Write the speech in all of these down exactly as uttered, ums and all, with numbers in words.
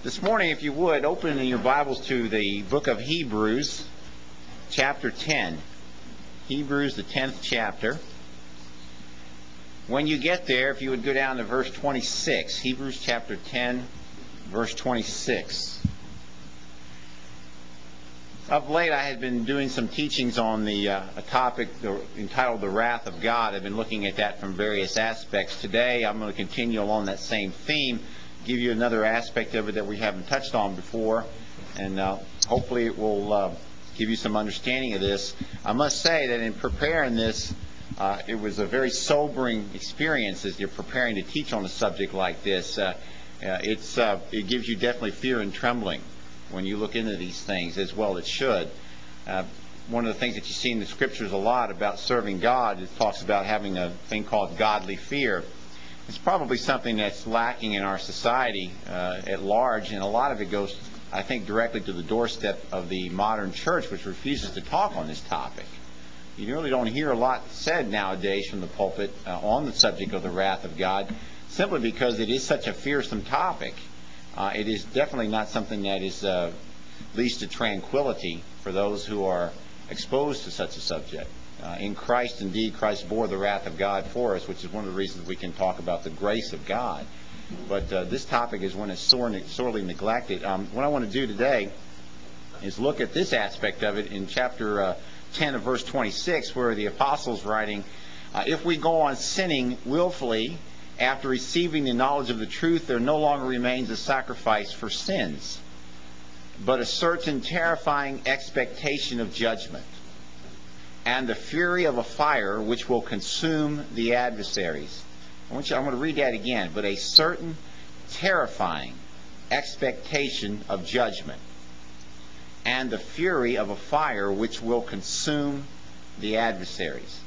This morning, if you would, open in your Bibles to the book of Hebrews, chapter ten. Hebrews, the tenth chapter. When you get there, if you would go down to verse twenty-six. Hebrews chapter ten, verse twenty-six. Of late, I had been doing some teachings on the uh, a topic the, entitled The Wrath of God. I've been looking at that from various aspects. Today, I'm going to continue along that same theme, give you another aspect of it that we haven't touched on before, and uh, hopefully it will uh, give you some understanding of this. I must say that in preparing this, uh, it was a very sobering experience as you're preparing to teach on a subject like this. Uh, uh, it's uh, it gives you definitely fear and trembling when you look into these things, as well it should. Uh, one of the things that you see in the Scriptures a lot about serving God, it talks about having a thing called godly fear. It's probably something that's lacking in our society uh, at large, and a lot of it goes, I think, directly to the doorstep of the modern church, which refuses to talk on this topic. You really don't hear a lot said nowadays from the pulpit uh, on the subject of the wrath of God, simply because it is such a fearsome topic. Uh, it is definitely not something that is uh, leads to tranquility for those who are exposed to such a subject. Uh, in Christ, indeed, Christ bore the wrath of God for us, which is one of the reasons we can talk about the grace of God. But uh, this topic is one that's sorely, sorely neglected. Um, what I want to do today is look at this aspect of it in chapter uh, ten of verse twenty-six, where the apostle's writing, uh, if we go on sinning willfully after receiving the knowledge of the truth, there no longer remains a sacrifice for sins, but a certain terrifying expectation of judgment, and the fury of a fire which will consume the adversaries. I want you, I'm going to read that again. But a certain terrifying expectation of judgment, and the fury of a fire which will consume the adversaries.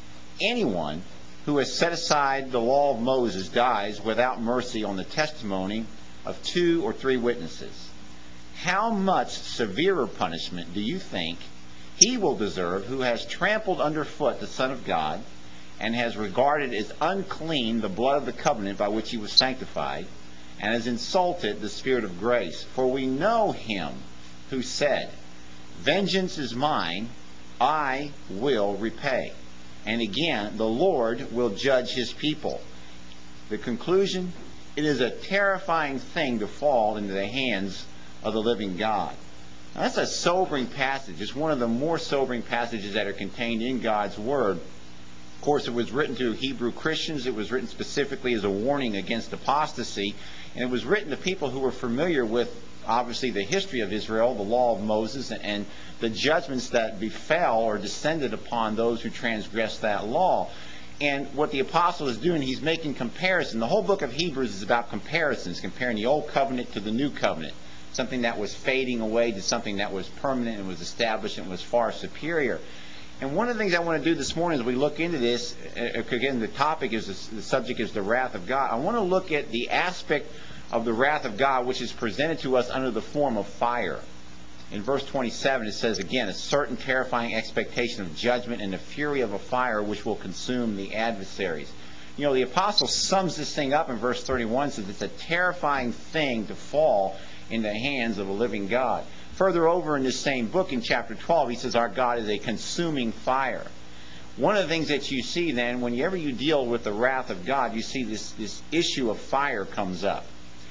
Anyone who has set aside the law of Moses dies without mercy on the testimony of two or three witnesses. How much severer punishment do you think he will deserve who has trampled underfoot the Son of God, and has regarded as unclean the blood of the covenant by which he was sanctified, and has insulted the Spirit of grace? For we know him who said, vengeance is mine, I will repay. And again, the Lord will judge his people. The conclusion, it is a terrifying thing to fall into the hands of the living God. Now, that's a sobering passage. It's one of the more sobering passages that are contained in God's Word. Of course, it was written to Hebrew Christians. It was written specifically as a warning against apostasy. And it was written to people who were familiar with, obviously, the history of Israel, the law of Moses, and the judgments that befell or descended upon those who transgressed that law. And what the apostle is doing, he's making comparison. The whole book of Hebrews is about comparisons, comparing the old covenant to the new covenant. Something that was fading away to something that was permanent and was established and was far superior. And one of the things I want to do this morning as we look into this, again, the topic is, the subject is the wrath of God. I want to look at the aspect of the wrath of God which is presented to us under the form of fire. In verse twenty-seven, it says again, a certain terrifying expectation of judgment and the fury of a fire which will consume the adversaries. You know, the apostle sums this thing up in verse thirty-one, says it's a terrifying thing to fall in the hands of a living God. Further over in this same book, in chapter twelve, he says our God is a consuming fire. One of the things that you see then, whenever you deal with the wrath of God, you see this, this issue of fire comes up.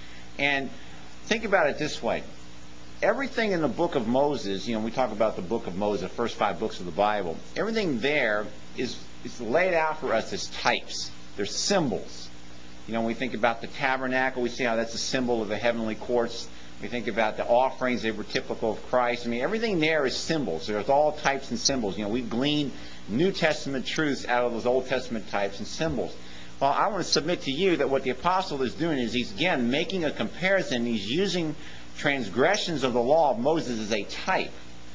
And think about it this way. Everything in the book of Moses, you know, we talk about the book of Moses, the first five books of the Bible, everything there is, is laid out for us as types. They're symbols. You know, when we think about the tabernacle, we see how that's a symbol of the heavenly courts. We think about the offerings, they were typical of Christ. I mean, everything there is symbols. There's all types and symbols. You know, we glean New Testament truths out of those Old Testament types and symbols. Well, I want to submit to you that what the apostle is doing is he's, again, making a comparison. He's using transgressions of the law of Moses as a type.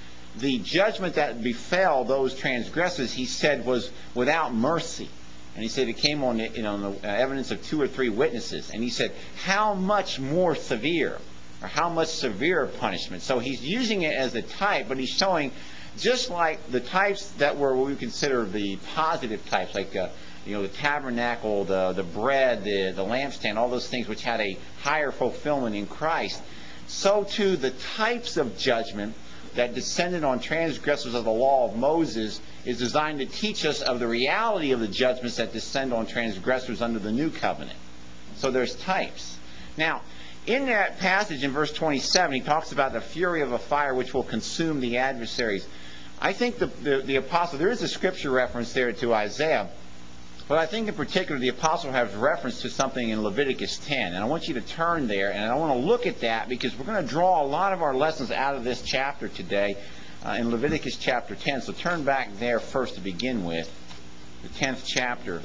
The judgment that befell those transgressors, he said, was without mercy. And he said it came on, you know, on the evidence of two or three witnesses. And he said, how much more severe, or how much severe punishment? So he's using it as a type, but he's showing, just like the types that were what we consider the positive types, like uh, you know, the tabernacle, the the bread, the the lampstand, all those things which had a higher fulfillment in Christ. so too the types of judgment that descended on transgressors of the law of Moses is designed to teach us of the reality of the judgments that descend on transgressors under the new covenant. So there's types. Now, in that passage in verse twenty-seven, he talks about the fury of a fire which will consume the adversaries. I think the, the, the apostle, there is a scripture reference there to Isaiah, but I think in particular the apostle has reference to something in Leviticus ten. And I want you to turn there, and I want to look at that because we're going to draw a lot of our lessons out of this chapter today uh, in Leviticus chapter ten. So turn back there first to begin with, the tenth chapter.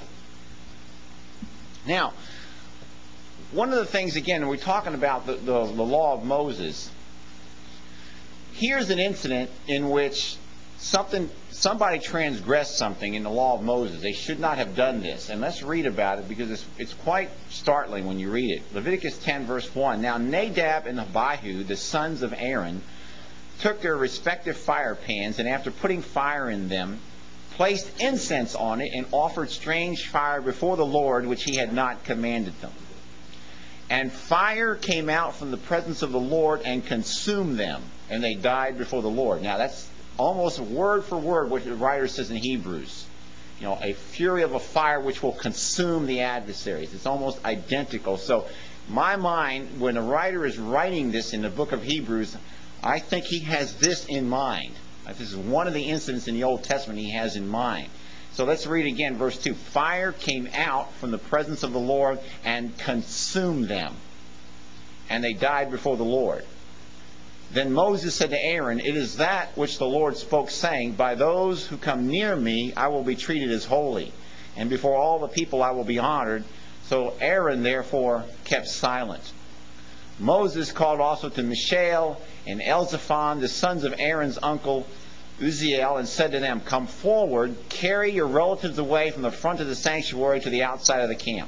Now, one of the things, again, we're talking about the, the, the law of Moses. Here's an incident in which something, somebody transgressed something in the law of Moses. They should not have done this. And let's read about it because it's, it's quite startling when you read it. Leviticus ten, verse one. Now Nadab and Abihu, the sons of Aaron, took their respective fire pans, and after putting fire in them, placed incense on it, and offered strange fire before the Lord, which he had not commanded them. And fire came out from the presence of the Lord and consumed them, and they died before the Lord. Now that's almost word for word what the writer says in Hebrews. You know, a fury of a fire which will consume the adversaries. It's almost identical. So my mind, when a writer is writing this in the book of Hebrews, I think he has this in mind. This is one of the incidents in the Old Testament he has in mind. So let's read again, verse two. Fire came out from the presence of the Lord and consumed them, and they died before the Lord. Then Moses said to Aaron, It is that which the Lord spoke, saying, By those who come near me I will be treated as holy, and before all the people I will be honored. So Aaron therefore kept silent. Moses called also to Mishael and Elzaphan, the sons of Aaron's uncle Uzziel, and said to them, Come forward, carry your relatives away from the front of the sanctuary to the outside of the camp.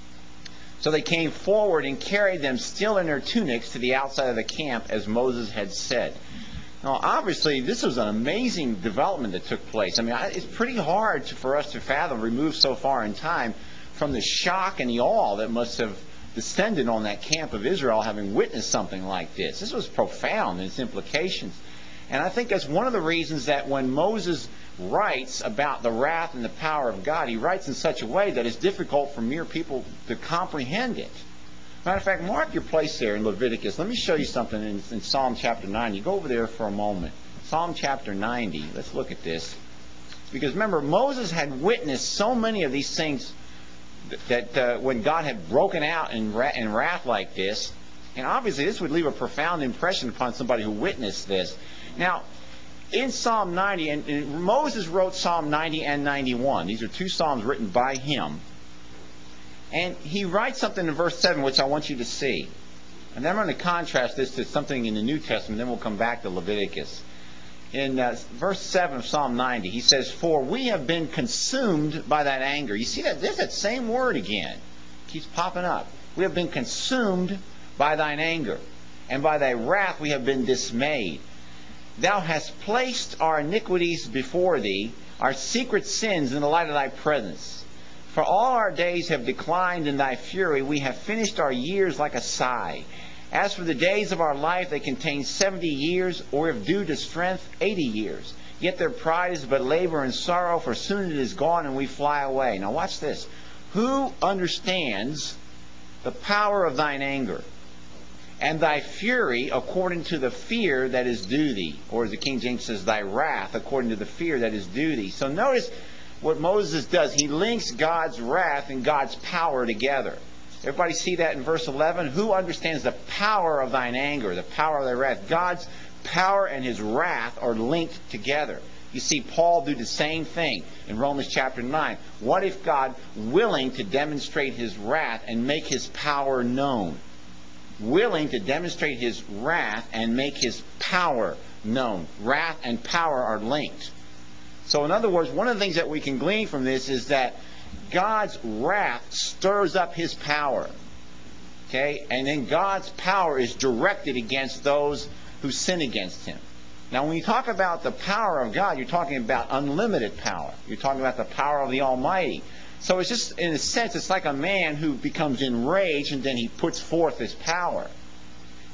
So they came forward and carried them still in their tunics to the outside of the camp, as Moses had said. Now, obviously, this was an amazing development that took place. I mean, it's pretty hard to, for us to fathom, removed so far in time, from the shock and the awe that must have descended on that camp of Israel having witnessed something like this. This was profound in its implications. And I think that's one of the reasons that when Moses writes about the wrath and the power of God, he writes in such a way that it's difficult for mere people to comprehend it. Matter of fact, mark your place there in Leviticus. Let me show you something in, in Psalm chapter ninety. Go over there for a moment. Psalm chapter ninety. Let's look at this. Because remember, Moses had witnessed so many of these things that, that uh, when God had broken out in, ra- in wrath like this, and obviously this would leave a profound impression upon somebody who witnessed this. Now, in Psalm ninety, and, and Moses wrote Psalm ninety and ninety-one. These are two psalms written by him. And he writes something in verse seven, which I want you to see. And then I'm going to contrast this to something in the New Testament, then we'll come back to Leviticus. In uh, verse seven of Psalm ninety, he says, For we have been consumed by that anger. You see that? There's that same word again. It keeps popping up. We have been consumed by thine anger, and by thy wrath we have been dismayed. Thou hast placed our iniquities before thee, our secret sins in the light of thy presence. For all our days have declined in thy fury. We have finished our years like a sigh. As for the days of our life, they contain seventy years, or if due to strength, eighty years. Yet their pride is but labor and sorrow, for soon it is gone and we fly away. Now watch this. Who understands the power of thine anger, and thy fury according to the fear that is due thee? Or as the King James says, thy wrath according to the fear that is due thee. So notice what Moses does. He links God's wrath and God's power together. Everybody see that in verse eleven? Who understands the power of thine anger, the power of thy wrath? God's power and his wrath are linked together. You see Paul do the same thing in Romans chapter nine. What if God, willing to demonstrate his wrath and make his power known? Willing to demonstrate his wrath and make his power known. Wrath and power are linked. So in other words, one of the things that we can glean from this is that God's wrath stirs up his power. Okay? And then God's power is directed against those who sin against him. Now when you talk about the power of God, you're talking about unlimited power. You're talking about the power of the Almighty. So it's just, in a sense, it's like a man who becomes enraged and then he puts forth his power.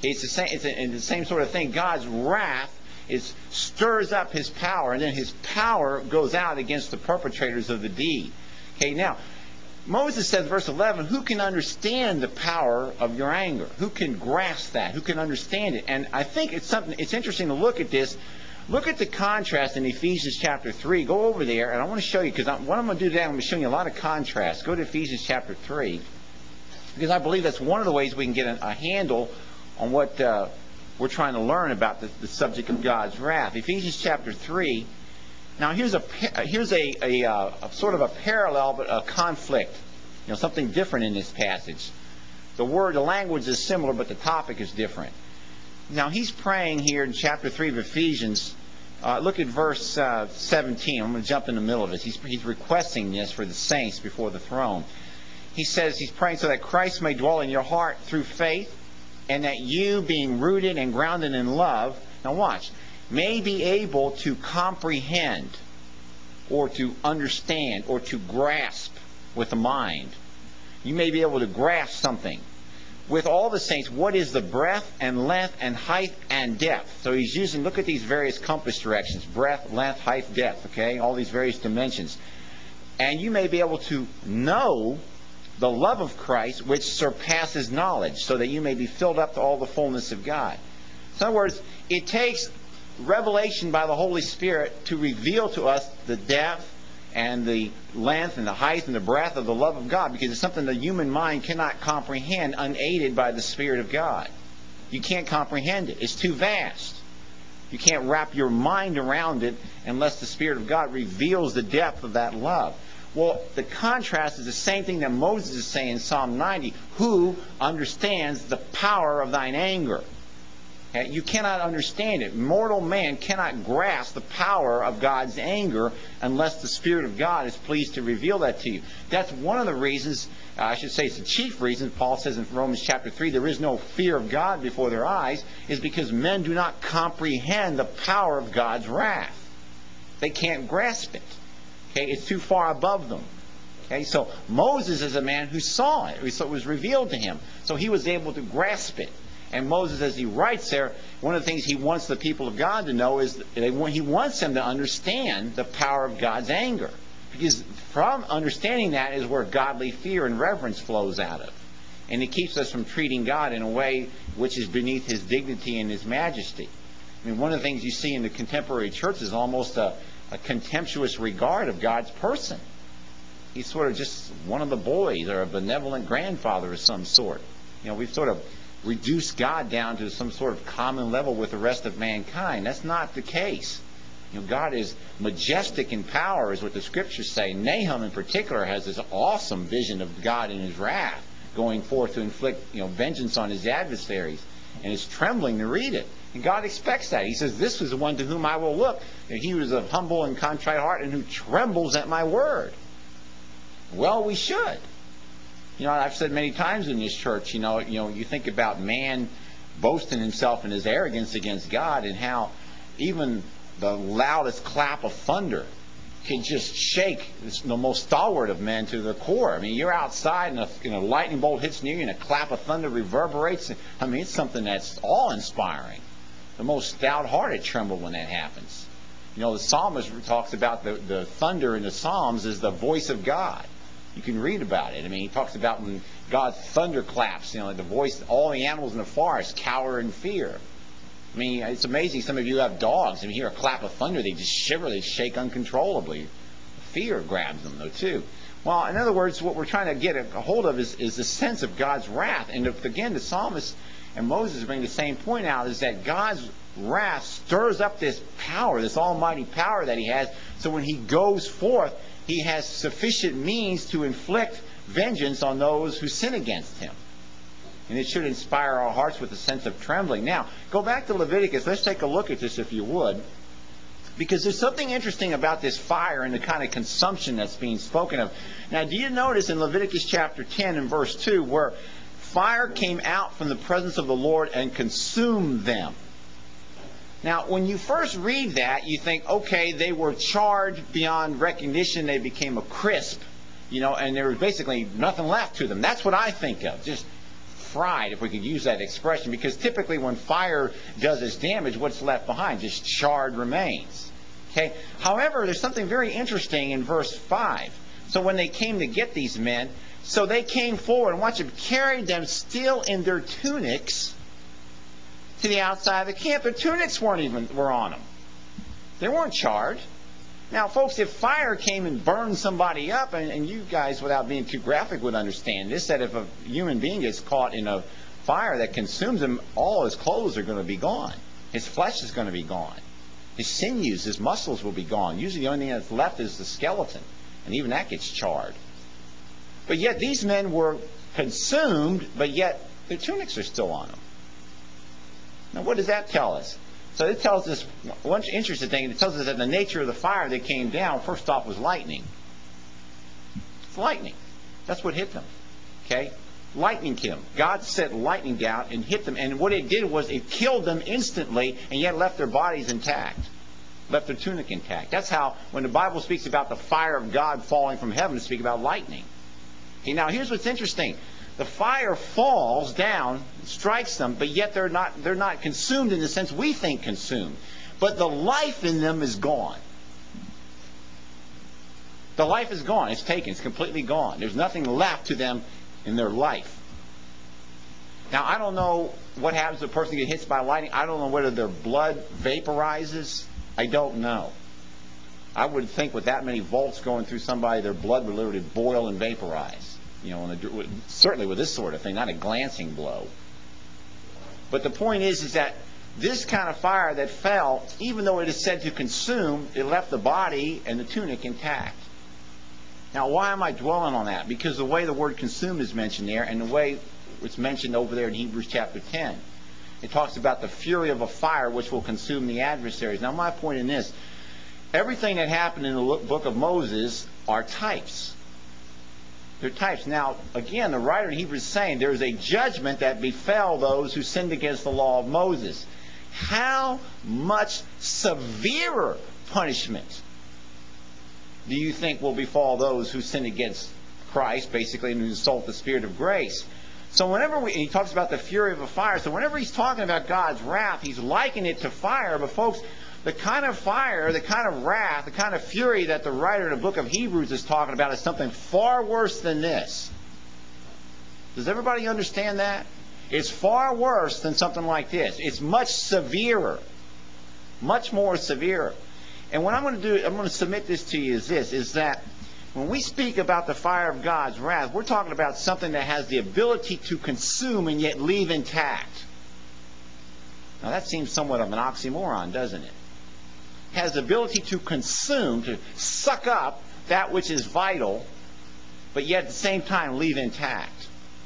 It's the same, it's, a, it's the same sort of thing. God's wrath is stirs up his power, and then his power goes out against the perpetrators of the deed. Okay, now, Moses says, verse eleven, who can understand the power of your anger? Who can grasp that? Who can understand it? And I think it's something, it's interesting to look at this. Look at the contrast in Ephesians chapter three. Go over there, and I want to show you, because what I'm going to do today, I'm going to show you a lot of contrast. Go to Ephesians chapter three, because I believe that's one of the ways we can get a, a handle on what uh, we're trying to learn about the, the subject of God's wrath. Ephesians chapter three. Now here's a here's a, a, a sort of a parallel, but a conflict. You know, something different in this passage. The word, the language is similar, but the topic is different. Now he's praying here in chapter three of Ephesians. Uh, look at verse uh, seventeen. I'm going to jump in the middle of this. He's, he's requesting this for the saints before the throne. He says he's praying so that Christ may dwell in your heart through faith, and that you, being rooted and grounded in love, now watch, may be able to comprehend or to understand or to grasp with the mind. You may be able to grasp something. With all the saints, what is the breadth and length and height and depth? So he's using, look at these various compass directions. Breadth, length, height, depth, okay? All these various dimensions. And you may be able to know the love of Christ, which surpasses knowledge, so that you may be filled up to all the fullness of God. So in other words, it takes revelation by the Holy Spirit to reveal to us the depth and the length and the height and the breadth of the love of God, because it's something the human mind cannot comprehend unaided by the Spirit of God. You can't comprehend it. It's too vast. You can't wrap your mind around it unless the Spirit of God reveals the depth of that love. Well, the contrast is the same thing that Moses is saying in Psalm ninety. Who understands the power of thine anger? You cannot understand it. Mortal man cannot grasp the power of God's anger unless the Spirit of God is pleased to reveal that to you. That's one of the reasons, uh, I should say it's the chief reason, Paul says in Romans chapter three, there is no fear of God before their eyes, is because men do not comprehend the power of God's wrath. They can't grasp it. Okay, it's too far above them. Okay, so Moses is a man who saw it. So it was revealed to him. So he was able to grasp it. And Moses, as he writes there, one of the things he wants the people of God to know is that he wants them to understand the power of God's anger. Because from understanding that is where godly fear and reverence flows out of. And it keeps us from treating God in a way which is beneath his dignity and his majesty. I mean, one of the things you see in the contemporary church is almost a, a contemptuous regard of God's person. He's sort of just one of the boys or a benevolent grandfather of some sort. You know, we've sort of reduce God down to some sort of common level with the rest of mankind. That's not the case. You know, God is majestic in power, is what the Scriptures say. Nahum, in particular, has this awesome vision of God in his wrath, going forth to inflict, you know, vengeance on his adversaries, and it's trembling to read it. And God expects that. He says, "This is the one to whom I will look. And he was of humble and contrite heart, and who trembles at my word." Well, we should. You know, I've said many times in this church, you know, you know, you think about man boasting himself in his arrogance against God, and how even the loudest clap of thunder can just shake the most stalwart of men to the core. I mean, you're outside and a, you know, lightning bolt hits near you and a clap of thunder reverberates. I mean, it's something that's awe-inspiring. The most stout-hearted tremble when that happens. You know, the psalmist talks about the, the thunder in the Psalms is the voice of God. You can read about it. I mean, he talks about when God's thunder claps, you know, the voice, all the animals in the forest cower in fear. I mean, it's amazing. Some of you have dogs, and you hear a clap of thunder, they just shiver, they shake uncontrollably. Fear grabs them, though, too. Well, in other words, what we're trying to get a hold of is, is the sense of God's wrath. And if, again, the psalmist and Moses bring the same point out, is that God's wrath stirs up this power, this almighty power that he has, so when he goes forth, he has sufficient means to inflict vengeance on those who sin against him. And it should inspire our hearts with a sense of trembling. Now, go back to Leviticus. Let's take a look at this, if you would. Because there's something interesting about this fire and the kind of consumption that's being spoken of. Now, do you notice in Leviticus chapter ten and verse two, where fire came out from the presence of the Lord and consumed them? Now, when you first read that, you think, okay, they were charred beyond recognition. They became a crisp, you know, and there was basically nothing left to them. That's what I think of. Just fried, if we could use that expression, because typically when fire does its damage, what's left behind? Just charred remains. Okay. However, there's something very interesting in verse five. So when they came to get these men, so they came forward, and watch them, carried them still in their tunics to the outside of the camp. Their tunics weren't even were on them. They weren't charred. Now, folks, if fire came and burned somebody up, and, and you guys, without being too graphic, would understand this, that if a human being gets caught in a fire that consumes him, all his clothes are going to be gone. His flesh is going to be gone. His sinews, his muscles will be gone. Usually the only thing that's left is the skeleton, and even that gets charred. But yet these men were consumed, but yet their tunics are still on them. Now, what does that tell us? So it tells us one interesting thing. It tells us that the nature of the fire that came down, first off, was lightning. It's lightning. That's what hit them. Okay? Lightning came. God sent lightning down and hit them. And what it did was it killed them instantly, and yet left their bodies intact. Left their tunic intact. That's how, when the Bible speaks about the fire of God falling from heaven, to speak about lightning. Okay, now here's what's interesting. The fire falls down, strikes them, but yet they're not they're not consumed in the sense we think consumed. But the life in them is gone. The life is gone. It's taken. It's completely gone. There's nothing left to them in their life. Now, I don't know what happens to a person who gets hit by lightning. I don't know whether their blood vaporizes. I don't know. I would think with that many volts going through somebody, their blood would literally boil and vaporize. You know, certainly with this sort of thing, not a glancing blow. But the point is, is that this kind of fire that fell, even though it is said to consume, it left the body and the tunic intact. Now, why am I dwelling on that? Because the way the word consume is mentioned there, and the way it's mentioned over there in Hebrews chapter ten, it talks about the fury of a fire which will consume the adversaries. Now, my point in this, everything that happened in the book of Moses are types. They're types. Now, again, the writer in Hebrews is saying there is a judgment that befell those who sinned against the law of Moses. How much severer punishment do you think will befall those who sin against Christ, basically, and who insult the Spirit of grace? So whenever we, he talks about the fury of a fire, so whenever he's talking about God's wrath, he's likening it to fire. But folks, the kind of fire, the kind of wrath, the kind of fury that the writer in the book of Hebrews is talking about is something far worse than this. Does everybody understand that? It's far worse than something like this. It's much severer. Much more severe. And what I'm going to do, I'm going to submit this to you is this, is that when we speak about the fire of God's wrath, we're talking about something that has the ability to consume and yet leave intact. Now that seems somewhat of an oxymoron, doesn't it? Has the ability to consume, to suck up that which is vital, but yet at the same time leave intact.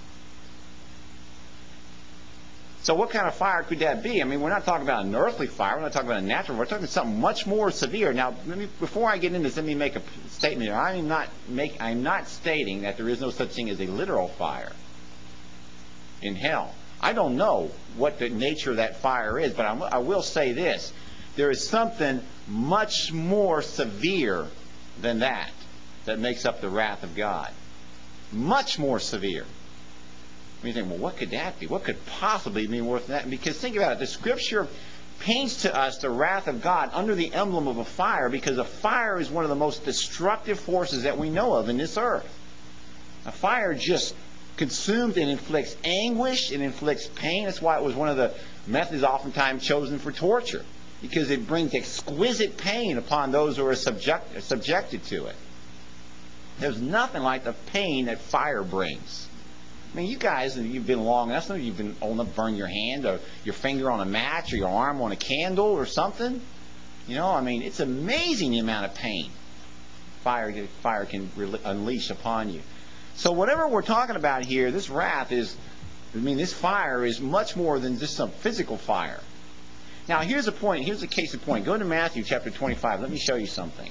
So what kind of fire could that be? I mean, we're not talking about an earthly fire. We're not talking about a natural. We're talking about something much more severe. Now, let me, before I get into this, let me make a statement here. I'm not make, I'm not stating that there is no such thing as a literal fire in hell. I don't know what the nature of that fire is, but I'm, I will say this. There is something much more severe than that that makes up the wrath of God. Much more severe. You think, well, what could that be? What could possibly be worse than that? Because think about it. The Scripture paints to us the wrath of God under the emblem of a fire, because a fire is one of the most destructive forces that we know of in this earth. A fire just consumes and inflicts anguish, it inflicts pain. That's why it was one of the methods oftentimes chosen for torture, because it brings exquisite pain upon those who are subject, subjected to it. There's nothing like the pain that fire brings. I mean, you guys, you've been long enough, some of you have been old enough to burn your hand or your finger on a match or your arm on a candle or something. You know, I mean, it's amazing the amount of pain fire, fire can unleash upon you. So whatever we're talking about here, this wrath is, I mean, this fire is much more than just some physical fire. Now, here's a point. Here's a case in point. Go to Matthew chapter twenty-five. Let me show you something.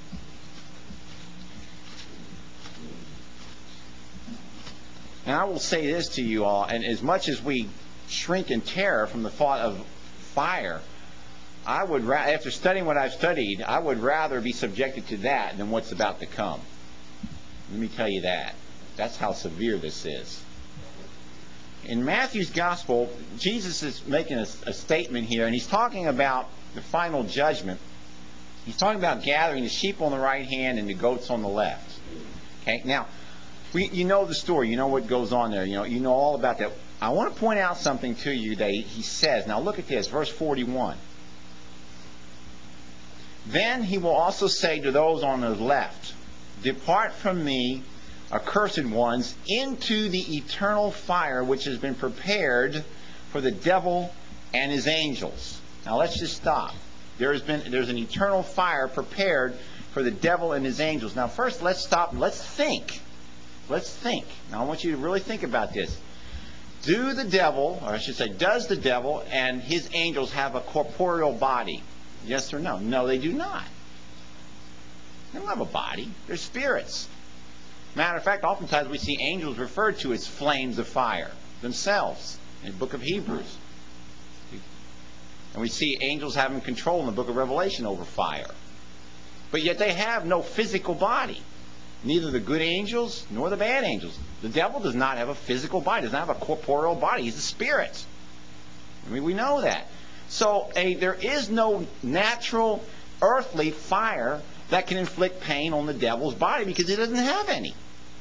And I will say this to you all, and as much as we shrink in terror from the thought of fire, I would, ra- after studying what I've studied, I would rather be subjected to that than what's about to come. Let me tell you that. That's how severe this is. In Matthew's Gospel, Jesus is making a, a statement here, and he's talking about the final judgment. He's talking about gathering the sheep on the right hand and the goats on the left. Okay, now, we, you know the story. You know what goes on there. You know, you know all about that. I want to point out something to you that he says. Now look at this, verse forty-one. Then he will also say to those on the left, "Depart from me, accursed ones, into the eternal fire which has been prepared for the devil and his angels." Now let's just stop. There has been there's an eternal fire prepared for the devil and his angels. Now first let's stop. Let's think. Let's think. Now I want you to really think about this. Do the devil, or I should say, does the devil and his angels have a corporeal body? Yes or no? No, they do not. They don't have a body. They're spirits. Matter of fact, oftentimes we see angels referred to as flames of fire themselves in the book of Hebrews. And we see angels having control in the book of Revelation over fire. But yet they have no physical body. Neither the good angels nor the bad angels. The devil does not have a physical body. Does not have a corporeal body. He's a spirit. I mean, we know that. So a, there is no natural earthly fire that can inflict pain on the devil's body because he doesn't have any.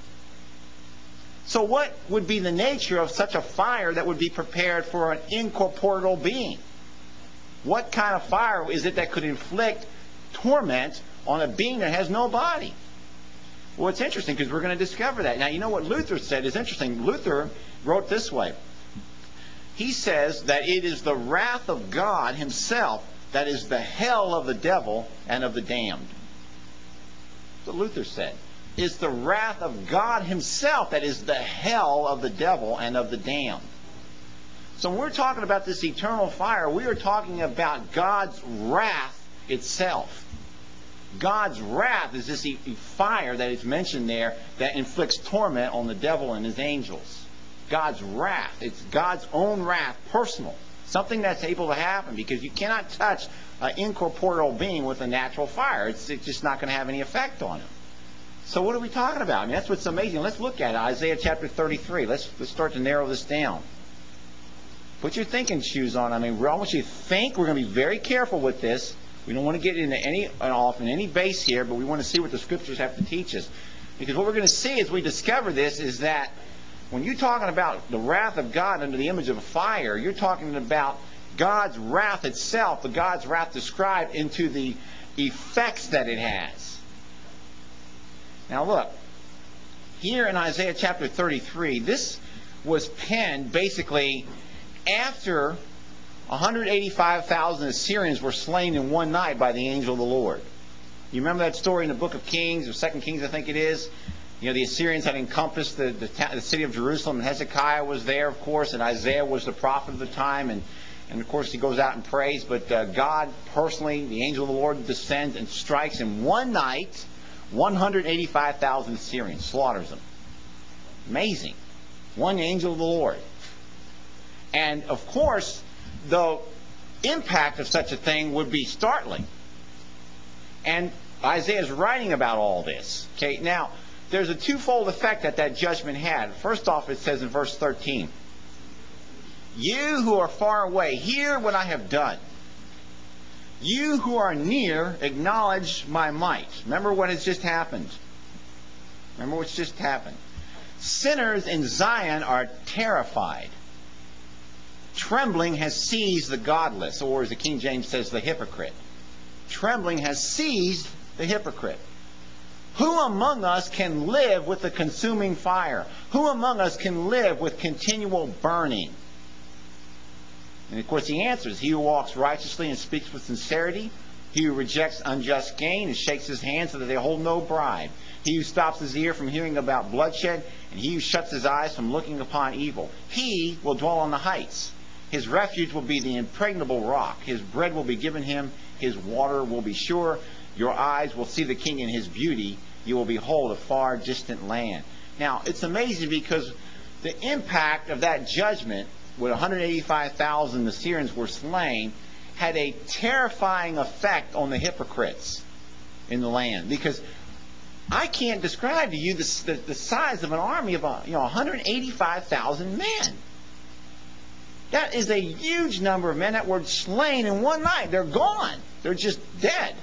So what would be the nature of such a fire that would be prepared for an incorporeal being? What kind of fire is it that could inflict torment on a being that has no body? Well, it's interesting because we're going to discover that. Now, you know what Luther said is interesting. Luther wrote this way. He says that it is the wrath of God himself that is the hell of the devil and of the damned. That's what Luther said. It's the wrath of God himself that is the hell of the devil and of the damned. So when we're talking about this eternal fire, we are talking about God's wrath itself. God's wrath is this fire that is mentioned there that inflicts torment on the devil and his angels. God's wrath. It's God's own wrath, personal. Something that's able to happen because you cannot touch an incorporeal being with a natural fire. It's, it's just not going to have any effect on him. So what are we talking about? I mean, that's what's amazing. Let's look at it. Isaiah chapter thirty-three. Let's, let's start to narrow this down. Put your thinking shoes on. I mean, I want you to think. We're going to be very careful with this. We don't want to get into any off in any base here, but we want to see what the scriptures have to teach us. Because what we're going to see as we discover this is that when you're talking about the wrath of God under the image of a fire, you're talking about God's wrath itself, the God's wrath described into the effects that it has. Now look, here in Isaiah chapter thirty-three, this was penned basically after one hundred eighty-five thousand Assyrians were slain in one night by the angel of the Lord. You remember that story in the book of Kings, or Second Kings I think it is? You know, the Assyrians had encompassed the, the, the city of Jerusalem, and Hezekiah was there, of course, and Isaiah was the prophet of the time, and, and of course he goes out and prays, but uh, God personally, the angel of the Lord, descends and strikes in one night one hundred eighty-five thousand Assyrians, slaughters them. Amazing. One angel of the Lord. And of course, the impact of such a thing would be startling. And Isaiah is writing about all this. Okay, now, there's a twofold effect that that judgment had. First off, it says in verse thirteen, "You who are far away, hear what I have done. You who are near, acknowledge my might." Remember what has just happened. Remember what's just happened. Sinners in Zion are terrified. Trembling has seized the godless, or as the King James says, the hypocrite. Trembling has seized the hypocrite. Who among us can live with the consuming fire? Who among us can live with continual burning? And of course he answers, he who walks righteously and speaks with sincerity, he who rejects unjust gain and shakes his hand so that they hold no bribe, he who stops his ear from hearing about bloodshed, and he who shuts his eyes from looking upon evil. He will dwell on the heights. His refuge will be the impregnable rock. His bread will be given him. His water will be sure. Your eyes will see the king in his beauty. You will behold a far distant land. Now, it's amazing because the impact of that judgment, when one hundred eighty-five thousand Assyrians were slain, had a terrifying effect on the hypocrites in the land. Because I can't describe to you the, the, the size of an army of uh, you know, one hundred eighty-five thousand men. That is a huge number of men that were slain in one night. They're gone. They're just dead.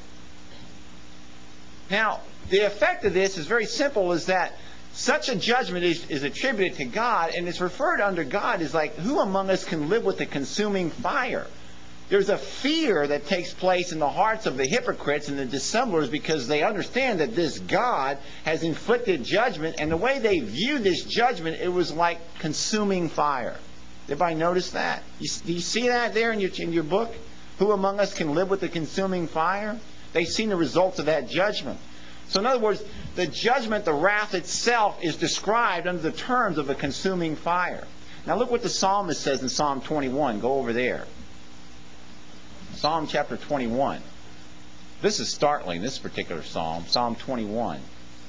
Now, the effect of this is very simple, is that such a judgment is, is attributed to God, and it's referred under God as like, who among us can live with the consuming fire? There's a fear that takes place in the hearts of the hypocrites and the dissemblers, because they understand that this God has inflicted judgment, and the way they view this judgment, it was like consuming fire. Everybody notice that? You, do you see that there in your, in your book? Who among us can live with the consuming fire? They've seen the results of that judgment. So in other words, the judgment, the wrath itself, is described under the terms of a consuming fire. Now look what the psalmist says in Psalm twenty-one. Go over there. Psalm chapter twenty-one. This is startling, this particular psalm. Psalm twenty-one.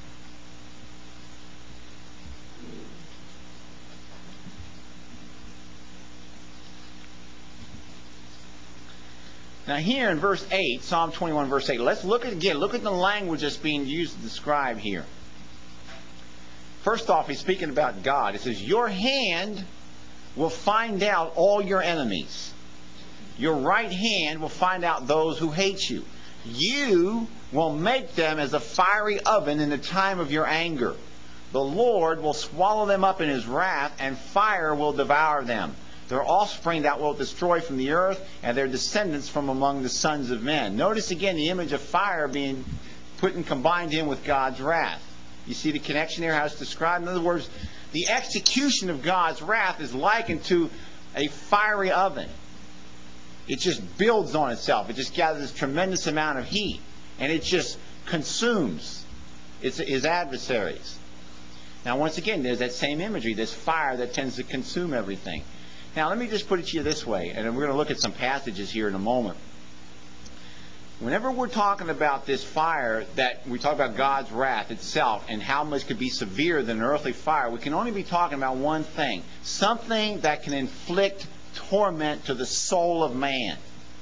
Now here in verse eight, Psalm twenty-one, verse eight, let's look at again, look at the language that's being used to describe here. First off, he's speaking about God. It says, your hand will find out all your enemies. Your right hand will find out those who hate you. You will make them as a fiery oven in the time of your anger. The Lord will swallow them up in his wrath, and fire will devour them. Their offspring that will destroy from the earth, and their descendants from among the sons of men. Notice again the image of fire being put and combined in with God's wrath. You see the connection there, how it's described? In other words, the execution of God's wrath is likened to a fiery oven. It just builds on itself. It just gathers this tremendous amount of heat, and it just consumes its, its adversaries. Now once again, there's that same imagery, this fire that tends to consume everything. Now, let me just put it to you this way, and we're going to look at some passages here in a moment. Whenever we're talking about this fire, that we talk about God's wrath itself and how much could be severe than an earthly fire, we can only be talking about one thing. Something that can inflict torment to the soul of man.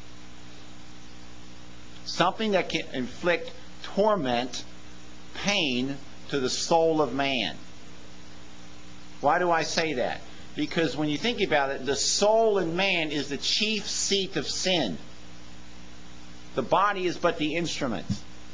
Something that can inflict torment, pain to the soul of man. Why do I say that? Because when you think about it, the soul in man is the chief seat of sin. The body is but the instrument.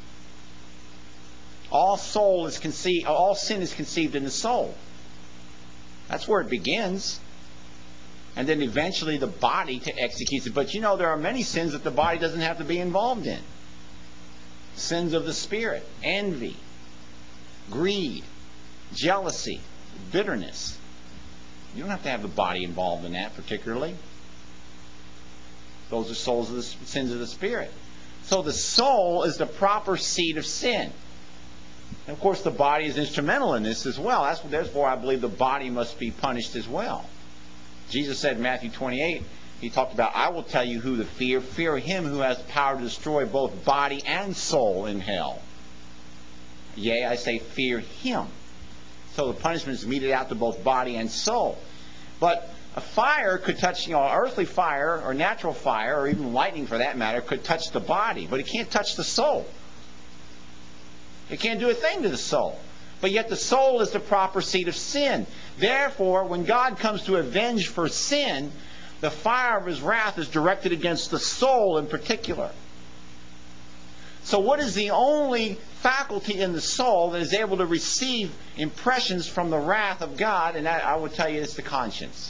All soul is conceived, all sin is conceived in the soul. That's where it begins. And then eventually the body to execute it. But you know, there are many sins that the body doesn't have to be involved in. Sins of the spirit, envy, greed, jealousy, bitterness. You don't have to have the body involved in that particularly. Those are souls of the sins of the spirit. So the soul is the proper seat of sin. And of course the body is instrumental in this as well. That's therefore I believe the body must be punished as well. Jesus said in Matthew twenty-eight, he talked about, I will tell you who to fear. Fear him who has power to destroy both body and soul in hell. Yea, I say fear him. So the punishment is meted out to both body and soul. But a fire could touch, you know, earthly fire or natural fire, or even lightning for that matter, could touch the body, but it can't touch the soul. It can't do a thing to the soul. But yet the soul is the proper seat of sin. Therefore, when God comes to avenge for sin, the fire of his wrath is directed against the soul in particular. So what is the only faculty in the soul that is able to receive impressions from the wrath of God? And that, I will tell you, it's the conscience.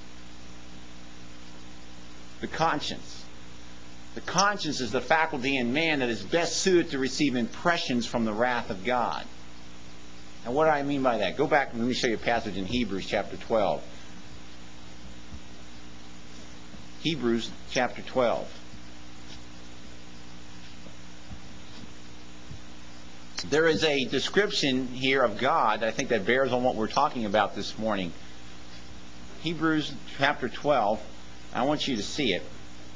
The conscience. The conscience is the faculty in man that is best suited to receive impressions from the wrath of God. And what do I mean by that? Go back and let me show you a passage in Hebrews chapter twelve. Hebrews chapter twelve. There is a description here of God, I think, that bears on what we're talking about this morning. Hebrews chapter twelve. I want you to see it.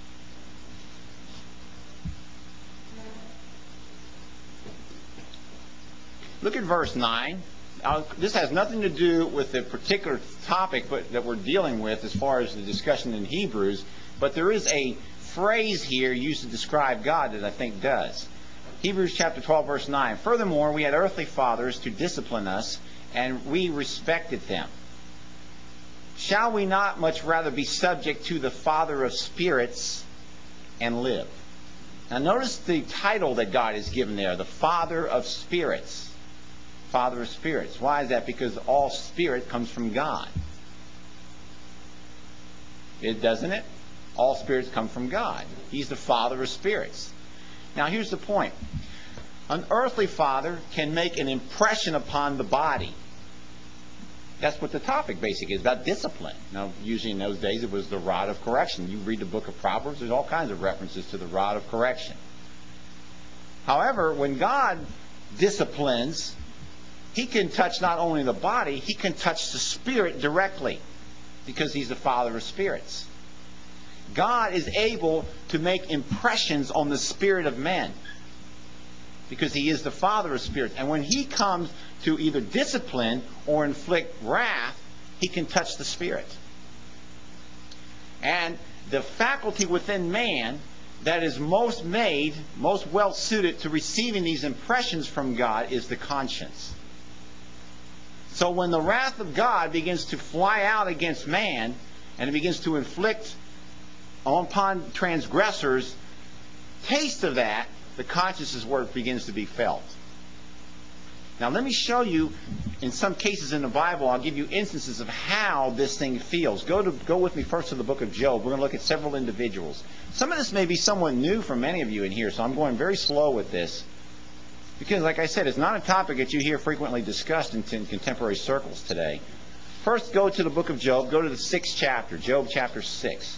Look at verse nine. Now, this has nothing to do with the particular topic but, that we're dealing with as far as the discussion in Hebrews, but there is a phrase here used to describe God that I think does. Hebrews chapter twelve, verse nine. Furthermore, we had earthly fathers to discipline us, and we respected them. shall we not much rather be subject to the Father of spirits and live? Now notice the title that God has given there, the Father of spirits. Father of spirits. Why is that? Because all spirit comes from God. It doesn't it? All spirits come from God. He's the Father of spirits. Now here's the point. An earthly father can make an impression upon the body. That's what the topic basically is, about discipline. Now, usually in those days it was the rod of correction. You read the book of Proverbs, there's all kinds of references to the rod of correction. However, when God disciplines, He can touch not only the body, He can touch the spirit directly, because He's the Father of spirits. God is able to make impressions on the spirit of men, because He is the Father of spirits. And when He comes to either discipline or inflict wrath, He can touch the spirit. And the faculty within man that is most made, most well suited to receiving these impressions from God is the conscience. So when the wrath of God begins to fly out against man, and it begins to inflict upon transgressors taste of that, the conscience is where it begins to be felt. Now let me show you, in some cases in the Bible, I'll give you instances of how this thing feels. Go to go with me first to the book of Job. We're going to look at several individuals. Some of this may be somewhat new for many of you in here, so I'm going very slow with this. Because, like I said, it's not a topic that you hear frequently discussed in, in contemporary circles today. First, go to the book of Job. Go to the sixth chapter, Job chapter six.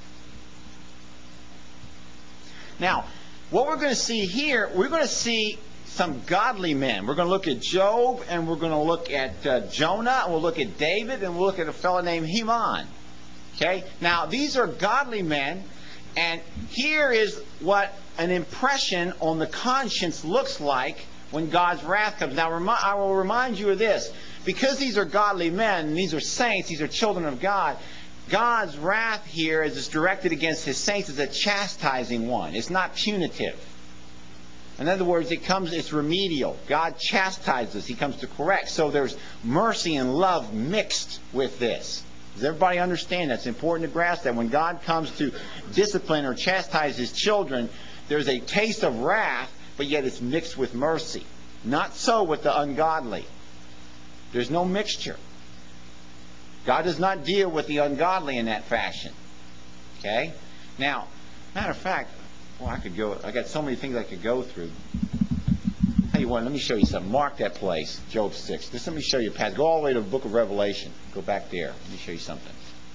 Now, what we're going to see here, we're going to see some godly men. We're going to look at Job, and we're going to look at uh, Jonah, and we'll look at David, and we'll look at a fellow named Heman. Okay? Now, these are godly men, and here is what an impression on the conscience looks like when God's wrath comes. Now, remi- I will remind you of this. Because these are godly men, and these are saints, these are children of God, God's wrath here, as it's directed against His saints, is a chastising one. It's not punitive. In other words, it comes, it's remedial. God chastises. He comes to correct. So there's mercy and love mixed with this. Does everybody understand that? It's important to grasp that. When God comes to discipline or chastise His children, there's a taste of wrath, but yet it's mixed with mercy. Not so with the ungodly. There's no mixture. God does not deal with the ungodly in that fashion. Okay? Now, matter of fact, well, I could go, I got so many things I could go through. Tell you what, let me show you something. Mark that place, Job six. Just let me show you a passage. Go all the way to the book of Revelation. Go back there. Let me show you something.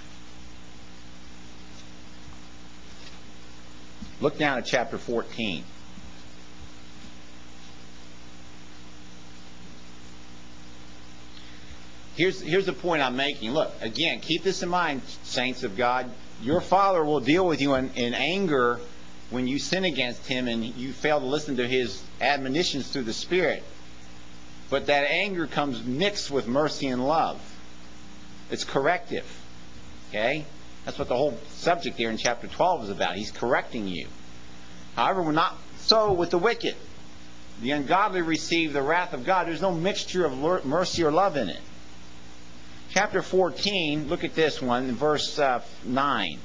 Look down at chapter fourteen. Here's, here's the point I'm making. Look, again, keep this in mind, saints of God. Your Father will deal with you in, in anger when you sin against Him and you fail to listen to His admonitions through the Spirit. But that anger comes mixed with mercy and love. It's corrective. Okay? That's what the whole subject here in chapter twelve is about. He's correcting you. However, we're not so with the wicked. The ungodly receive the wrath of God. There's no mixture of mercy or love in it. Chapter fourteen, look at this one, in verse uh, nine.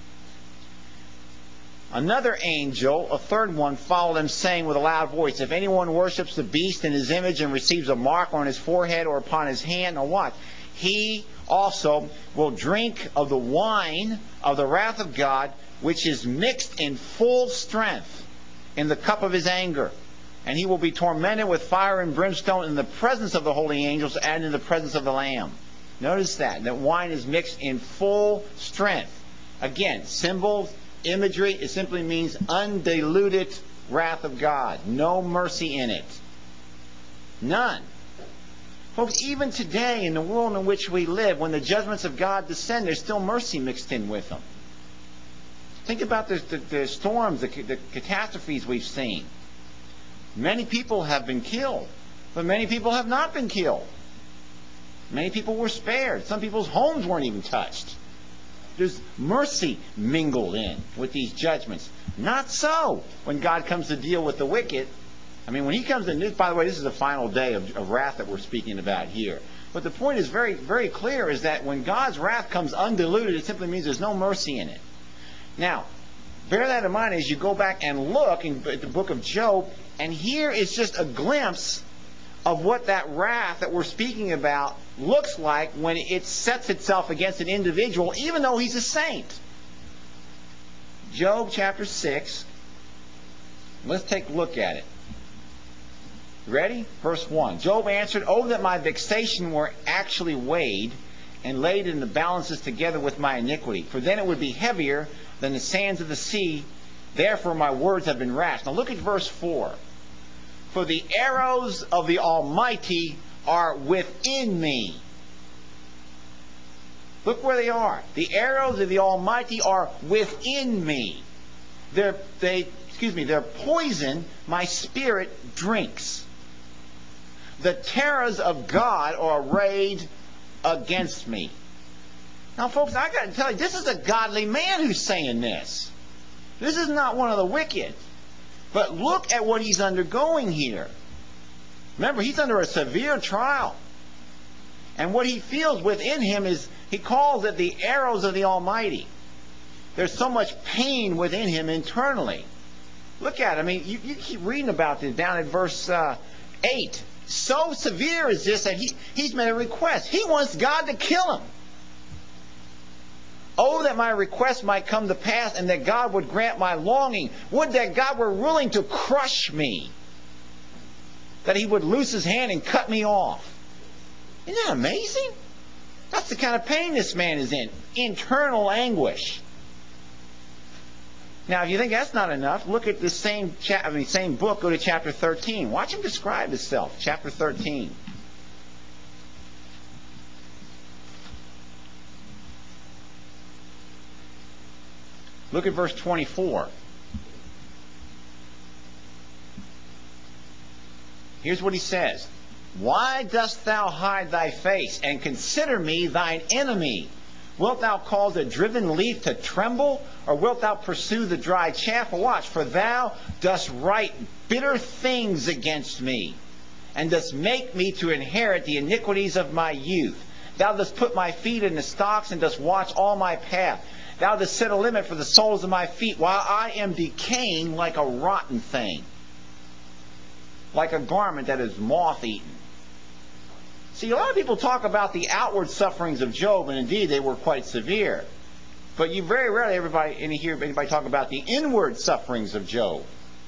Another angel, a third one, followed him, saying with a loud voice, if anyone worships the beast in his image and receives a mark on his forehead or upon his hand, or what? He also will drink of the wine of the wrath of God, which is mixed in full strength in the cup of His anger. And he will be tormented with fire and brimstone in the presence of the holy angels and in the presence of the Lamb. Notice that, that wine is mixed in full strength. Again, symbols, imagery, it simply means undiluted wrath of God. No mercy in it. None. Folks, even today in the world in which we live, when the judgments of God descend, there's still mercy mixed in with them. Think about the, the, the storms, the, the catastrophes we've seen. Many people have been killed, but many people have not been killed. Many people were spared. Some people's homes weren't even touched. There's mercy mingled in with these judgments. Not so when God comes to deal with the wicked. I mean, when he comes in, this, by the way, this is the final day of, of wrath that we're speaking about here. But the point is very, very clear, is that when God's wrath comes undiluted, it simply means there's no mercy in it. Now, bear that in mind as you go back and look in the book of Job, and here is just a glimpse of what that wrath that we're speaking about looks like when it sets itself against an individual, even though he's a saint. Job chapter six. Let's take a look at it. Ready? Verse one. Job answered, "Oh, that my vexation were actually weighed and laid in the balances together with my iniquity, for then it would be heavier than the sands of the sea. Therefore my words have been rash." Now look at verse four. "For the arrows of the Almighty are within me." Look where they are. The arrows of the Almighty are within me. They're, they, excuse me, their poison my spirit drinks. The terrors of God are arrayed against me. Now, folks, I got to tell you, this is a godly man who's saying this. This is not one of the wicked. But look at what he's undergoing here. Remember, he's under a severe trial. And what he feels within him is, he calls it the arrows of the Almighty. There's so much pain within him internally. Look at it. I mean, you, you keep reading about this down at verse uh, eight. So severe is this that he, he's made a request. He wants God to kill him. "Oh, that my request might come to pass, and that God would grant my longing. Would that God were willing to crush me, that he would loose his hand and cut me off." Isn't that amazing? That's the kind of pain this man is in. Internal anguish. Now, if you think that's not enough, look at the same cha- I mean, same book. Go to chapter thirteen. Watch him describe himself. Chapter thirteen. Look at verse twenty-four. Here's what he says. "Why dost thou hide thy face, and consider me thine enemy? Wilt thou cause a driven leaf to tremble, or wilt thou pursue the dry chaff?" Watch, "For thou dost write bitter things against me, and dost make me to inherit the iniquities of my youth. Thou dost put my feet in the stocks, and dost watch all my path. Thou dost set a limit for the soles of my feet, while I am decaying like a rotten thing, like a garment that is moth-eaten." See, a lot of people talk about the outward sufferings of Job, and indeed they were quite severe. But you very rarely everybody hear anybody talk about the inward sufferings of Job.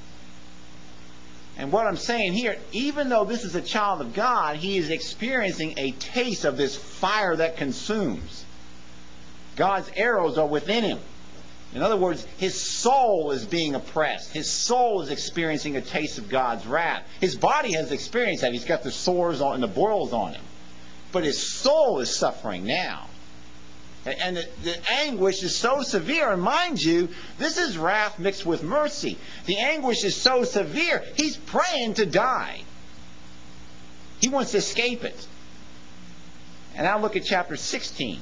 And what I'm saying here, even though this is a child of God, he is experiencing a taste of this fire that consumes. God's arrows are within him. In other words, his soul is being oppressed. His soul is experiencing a taste of God's wrath. His body has experienced that. He's got the sores on, and the boils on him. But his soul is suffering now. And the, the anguish is so severe. And mind you, this is wrath mixed with mercy. The anguish is so severe, he's praying to die. He wants to escape it. And now look at chapter sixteen.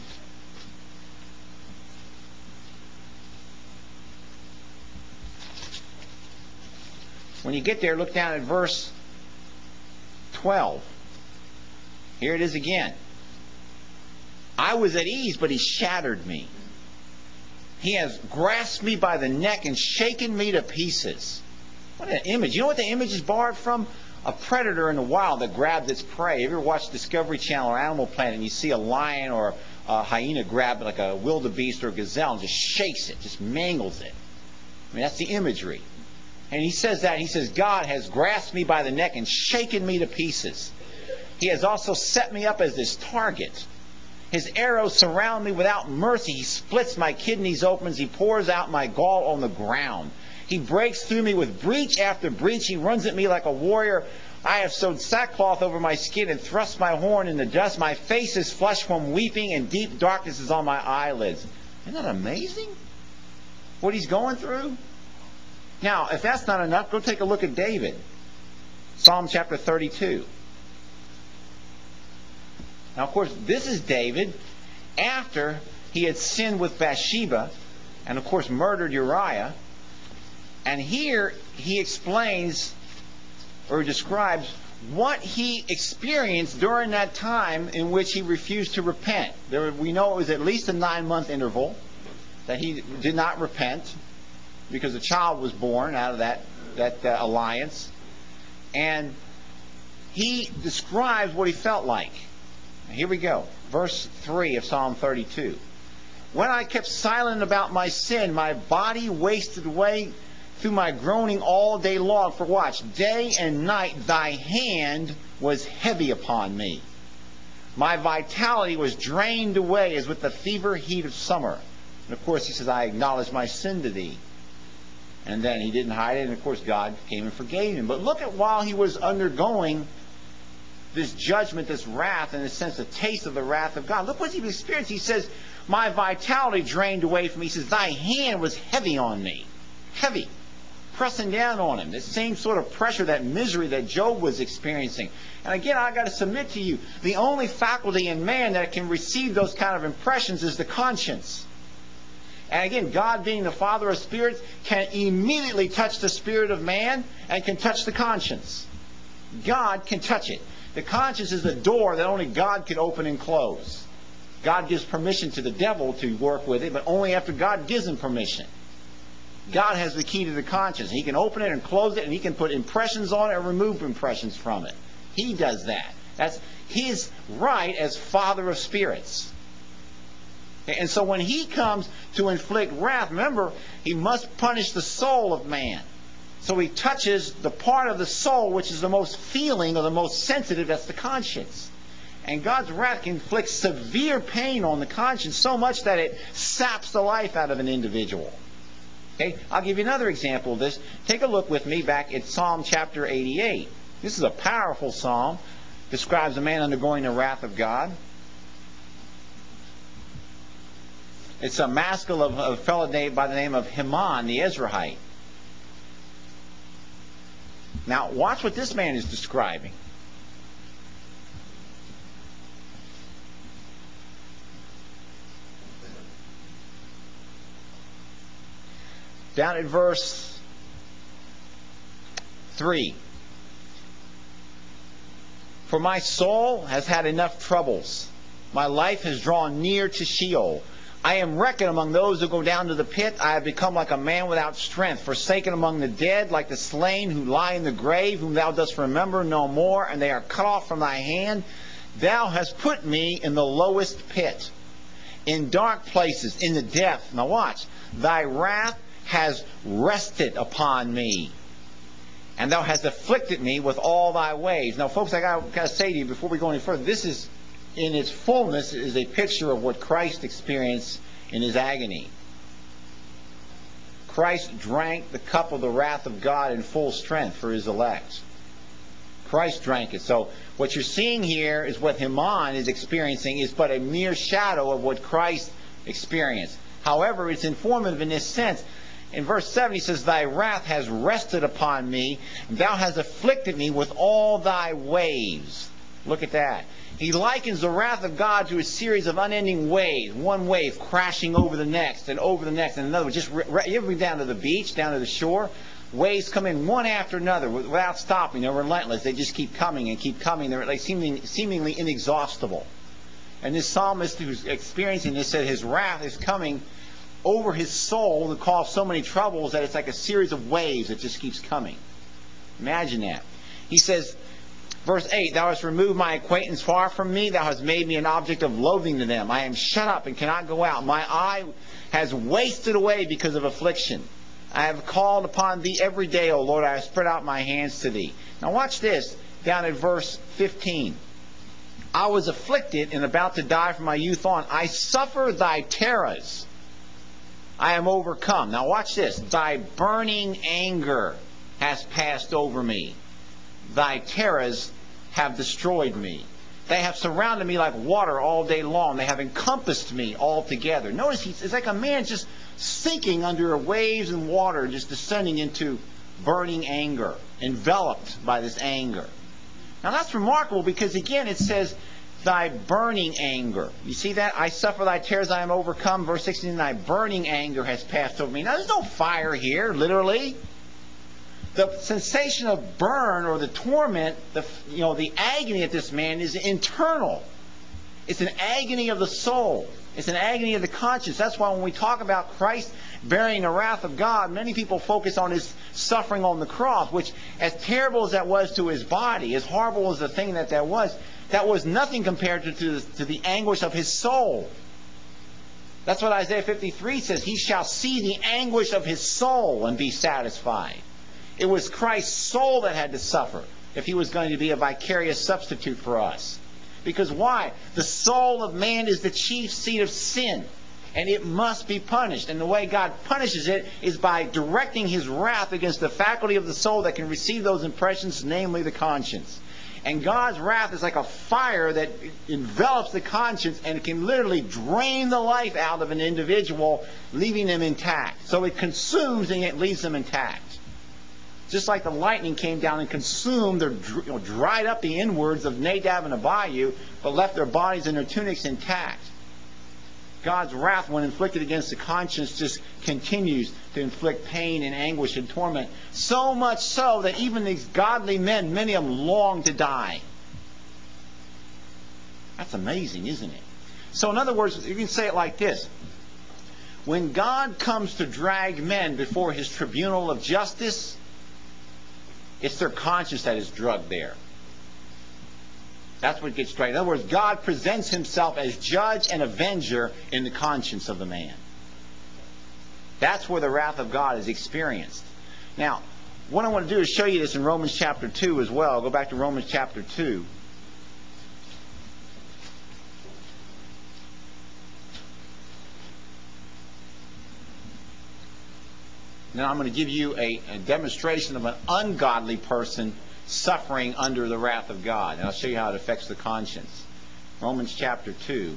When you get there, look down at verse twelve. Here it is again. "I was at ease, but he shattered me. He has grasped me by the neck and shaken me to pieces." What an image. You know what the image is borrowed from? A predator in the wild that grabs its prey. Have you ever watched Discovery Channel or Animal Planet and you see a lion or a hyena grab like a wildebeest or a gazelle and just shakes it, just mangles it? I mean, that's the imagery. And he says that, he says, "God has grasped me by the neck and shaken me to pieces. He has also set me up as this target. His arrows surround me without mercy. He splits my kidneys open. He pours out my gall on the ground. He breaks through me with breach after breach. He runs at me like a warrior. I have sewed sackcloth over my skin and thrust my horn in the dust. My face is flushed from weeping, and deep darkness is on my eyelids." Isn't that amazing? What he's going through? Now, if that's not enough, go take a look at David. Psalm chapter thirty-two. Now, of course, this is David after he had sinned with Bathsheba and, of course, murdered Uriah. And here he explains or describes what he experienced during that time in which he refused to repent. There, we know it was at least a nine-month interval that he did not repent because a child was born out of that, that uh, alliance. And he describes what he felt like. Here we go. Verse three of Psalm thirty-two. When I kept silent about my sin, my body wasted away through my groaning all day long. For watch, day and night thy hand was heavy upon me. My vitality was drained away as with the fever heat of summer. And of course he says, I acknowledge my sin to thee. And then he didn't hide it, and of course God came and forgave him. But look at while he was undergoing this judgment, this wrath, in a sense, a taste of the wrath of God. Look what he experienced. He says, my vitality drained away from me. He says, thy hand was heavy on me. Heavy. Pressing down on him. The same sort of pressure, that misery that Job was experiencing. And again, I've got to submit to you, the only faculty in man that can receive those kind of impressions is the conscience. And again, God being the Father of spirits can immediately touch the spirit of man and can touch the conscience. God can touch it. The conscience is the door that only God can open and close. God gives permission to the devil to work with it, but only after God gives him permission. God has the key to the conscience. He can open it and close it, and he can put impressions on it or remove impressions from it. He does that. That's his right as Father of spirits. And so when he comes to inflict wrath, remember, he must punish the soul of man. So he touches the part of the soul which is the most feeling or the most sensitive, that's the conscience. And God's wrath can inflict severe pain on the conscience, so much that it saps the life out of an individual. Okay, I'll give you another example of this. Take a look with me back at Psalm chapter eighty-eight. This is a powerful psalm. Describes a man undergoing the wrath of God. It's a maskil of a fellow named by the name of Heman the Ezrahite. Now, watch what this man is describing. Down at verse three. For my soul has had enough troubles. My life has drawn near to Sheol. I am reckoned among those who go down to the pit. I have become like a man without strength, forsaken among the dead, like the slain who lie in the grave, whom thou dost remember no more, and they are cut off from thy hand. Thou hast put me in the lowest pit, in dark places, in the depth. Now watch. Thy wrath has rested upon me, and thou hast afflicted me with all thy ways. Now, folks, I got to say to you before we go any further, this is, in its fullness, is a picture of what Christ experienced in his agony. Christ drank the cup of the wrath of God in full strength for his elect. Christ drank it. So what you're seeing here is what Heman is experiencing is but a mere shadow of what Christ experienced. However, it's informative in this sense. In verse seven he says, thy wrath has rested upon me, and thou hast afflicted me with all thy waves. Look at that. He likens the wrath of God to a series of unending waves. One wave crashing over the next, and over the next, and another. Just you ever been down to the beach, down to the shore? Waves come in one after another without stopping. They're relentless. They just keep coming and keep coming. They're like seeming, seemingly inexhaustible. And this psalmist who's experiencing this said his wrath is coming over his soul to cause so many troubles that it's like a series of waves that just keeps coming. Imagine that. He says, verse eight, thou hast removed my acquaintance far from me. Thou hast made me an object of loathing to them. I am shut up and cannot go out. My eye has wasted away because of affliction. I have called upon thee every day, O Lord. I have spread out my hands to thee. Now watch this down at verse fifteen. I was afflicted and about to die from my youth on. I suffer thy terrors. I am overcome. Now watch this. Thy burning anger has passed over me. Thy terrors have destroyed me. They have surrounded me like water all day long. They have encompassed me altogether. Notice he's, it's like a man just sinking under waves and water, just descending into burning anger, enveloped by this anger. Now that's remarkable because again it says, thy burning anger. You see that? I suffer thy terrors, I am overcome. Verse sixteen, thy burning anger has passed over me. Now there's no fire here, literally. The sensation of burn or the torment, the, you know, the agony of this man is internal. It's an agony of the soul. It's an agony of the conscience. That's why when we talk about Christ bearing the wrath of God, many people focus on his suffering on the cross, which, as terrible as that was to his body, as horrible as the thing that that was, that was nothing compared to, to, to the anguish of his soul. That's what Isaiah fifty-three says. He shall see the anguish of his soul and be satisfied. It was Christ's soul that had to suffer if he was going to be a vicarious substitute for us. Because why? The soul of man is the chief seat of sin, and it must be punished. And the way God punishes it is by directing his wrath against the faculty of the soul that can receive those impressions, namely the conscience. And God's wrath is like a fire that envelops the conscience, and it can literally drain the life out of an individual, leaving them intact. So it consumes and it leaves them intact. Just like the lightning came down and consumed, or you know, dried up the inwards of Nadab and Abihu, but left their bodies and their tunics intact. God's wrath, when inflicted against the conscience, just continues to inflict pain and anguish and torment. So much so that even these godly men, many of them long to die. That's amazing, isn't it? So in other words, you can say it like this. When God comes to drag men before his tribunal of justice, it's their conscience that is drugged there. That's what gets straight. In other words, God presents himself as judge and avenger in the conscience of the man. That's where the wrath of God is experienced. Now, what I want to do is show you this in Romans chapter two as well. I'll go back to Romans chapter two. Now I'm going to give you a, a demonstration of an ungodly person suffering under the wrath of God. And I'll show you how it affects the conscience. Romans chapter two.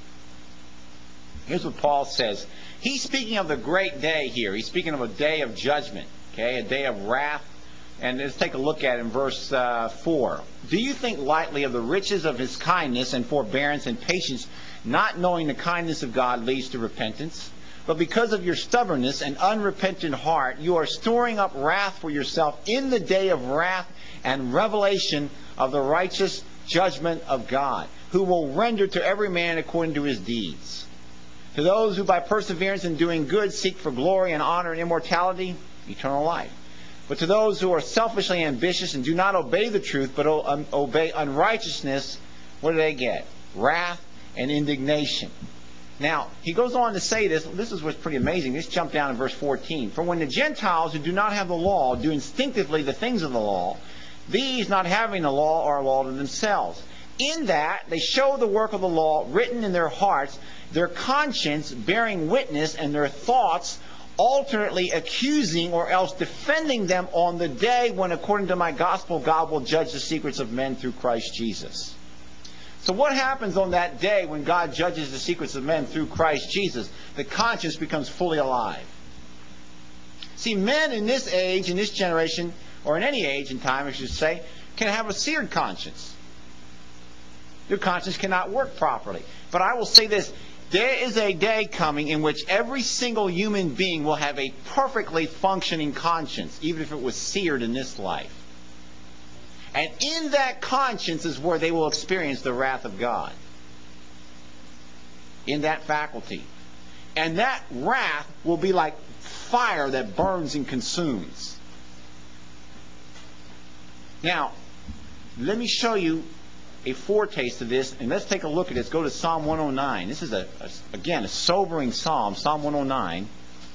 Here's what Paul says. He's speaking of the great day here. He's speaking of a day of judgment. Okay, a day of wrath. And let's take a look at it in verse uh, four. Do you think lightly of the riches of his kindness and forbearance and patience, not knowing the kindness of God leads to repentance? But because of your stubbornness and unrepentant heart, you are storing up wrath for yourself in the day of wrath and revelation of the righteous judgment of God, who will render to every man according to his deeds. To those who by perseverance in doing good seek for glory and honor and immortality, eternal life. But to those who are selfishly ambitious and do not obey the truth, but obey unrighteousness, what do they get? Wrath and indignation. Now, he goes on to say this. This is what's pretty amazing. Let's jump down to verse fourteen. For when the Gentiles who do not have the law do instinctively the things of the law, these not having the law are a law to themselves. In that they show the work of the law written in their hearts, their conscience bearing witness, and their thoughts alternately accusing or else defending them on the day when, according to my gospel, God will judge the secrets of men through Christ Jesus. So what happens on that day when God judges the secrets of men through Christ Jesus? The conscience becomes fully alive. See, men in this age, in this generation, or in any age in time, I should say, can have a seared conscience. Their conscience cannot work properly. But I will say this. There is a day coming in which every single human being will have a perfectly functioning conscience, even if it was seared in this life. And in that conscience is where they will experience the wrath of God. In that faculty. And that wrath will be like fire that burns and consumes. Now, let me show you a foretaste of this, and let's take a look at this. Go to Psalm one oh nine. This is, a, a again, a sobering psalm, Psalm one oh nine.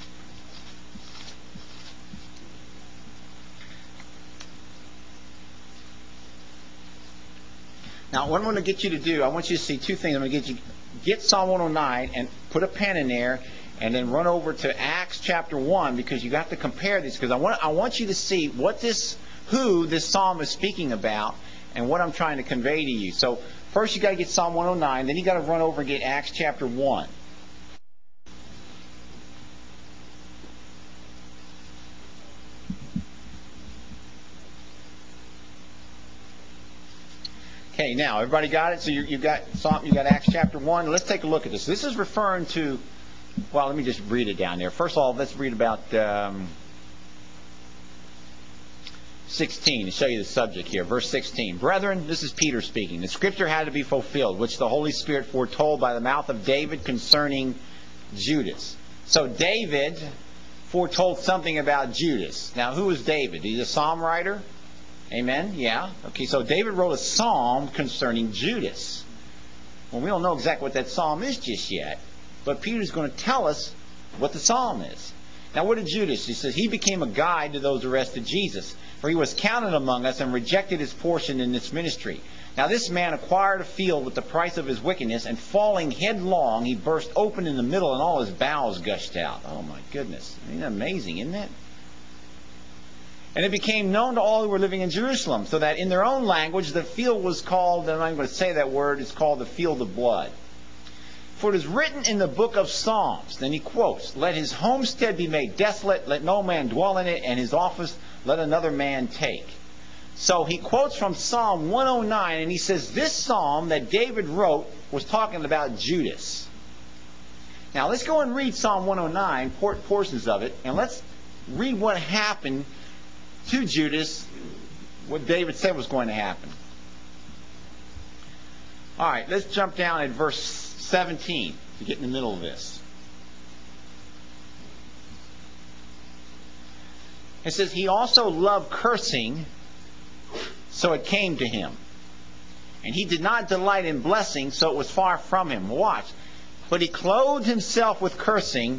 Now, what I'm going to get you to do, I want you to see two things. I'm going to get you get Psalm one oh nine and put a pen in there, and then run over to Acts chapter one, because you got to compare these. Because I want I want you to see what this, who this psalm is speaking about, and what I'm trying to convey to you. So first you got to get Psalm one oh nine, then you got to run over and get Acts chapter one. Okay, now everybody got it. So you you got Psalm, you got Acts chapter one. Let's take a look at this. This is referring to, well, let me just read it down there. First of all, let's read about. Um, sixteen, to show you the subject here. Verse sixteen. Brethren, this is Peter speaking. The scripture had to be fulfilled, which the Holy Spirit foretold by the mouth of David concerning Judas. So David foretold something about Judas. Now, who was David? He's a psalm writer? Amen? Yeah. Okay, so David wrote a psalm concerning Judas. Well, we don't know exactly what that psalm is just yet, but Peter's going to tell us what the psalm is. Now, what did Judas? He says, he became a guide to those who arrested Jesus, for he was counted among us and rejected his portion in this ministry. Now, this man acquired a field with the price of his wickedness, and falling headlong, he burst open in the middle, and all his bowels gushed out. Oh, my goodness. Isn't that amazing, isn't it? And it became known to all who were living in Jerusalem, so that in their own language the field was called, and I'm going to say that word, it's called the field of blood. For it is written in the book of Psalms, then he quotes, let his homestead be made desolate, let no man dwell in it, and his office let another man take. So he quotes from Psalm one oh nine, and he says this psalm that David wrote was talking about Judas. Now let's go and read Psalm one oh nine, portions of it, and let's read what happened to Judas, what David said was going to happen. All right, let's jump down at verse seventeen to get in the middle of this. It says, he also loved cursing, so it came to him. And he did not delight in blessing, so it was far from him. Watch. But he clothed himself with cursing,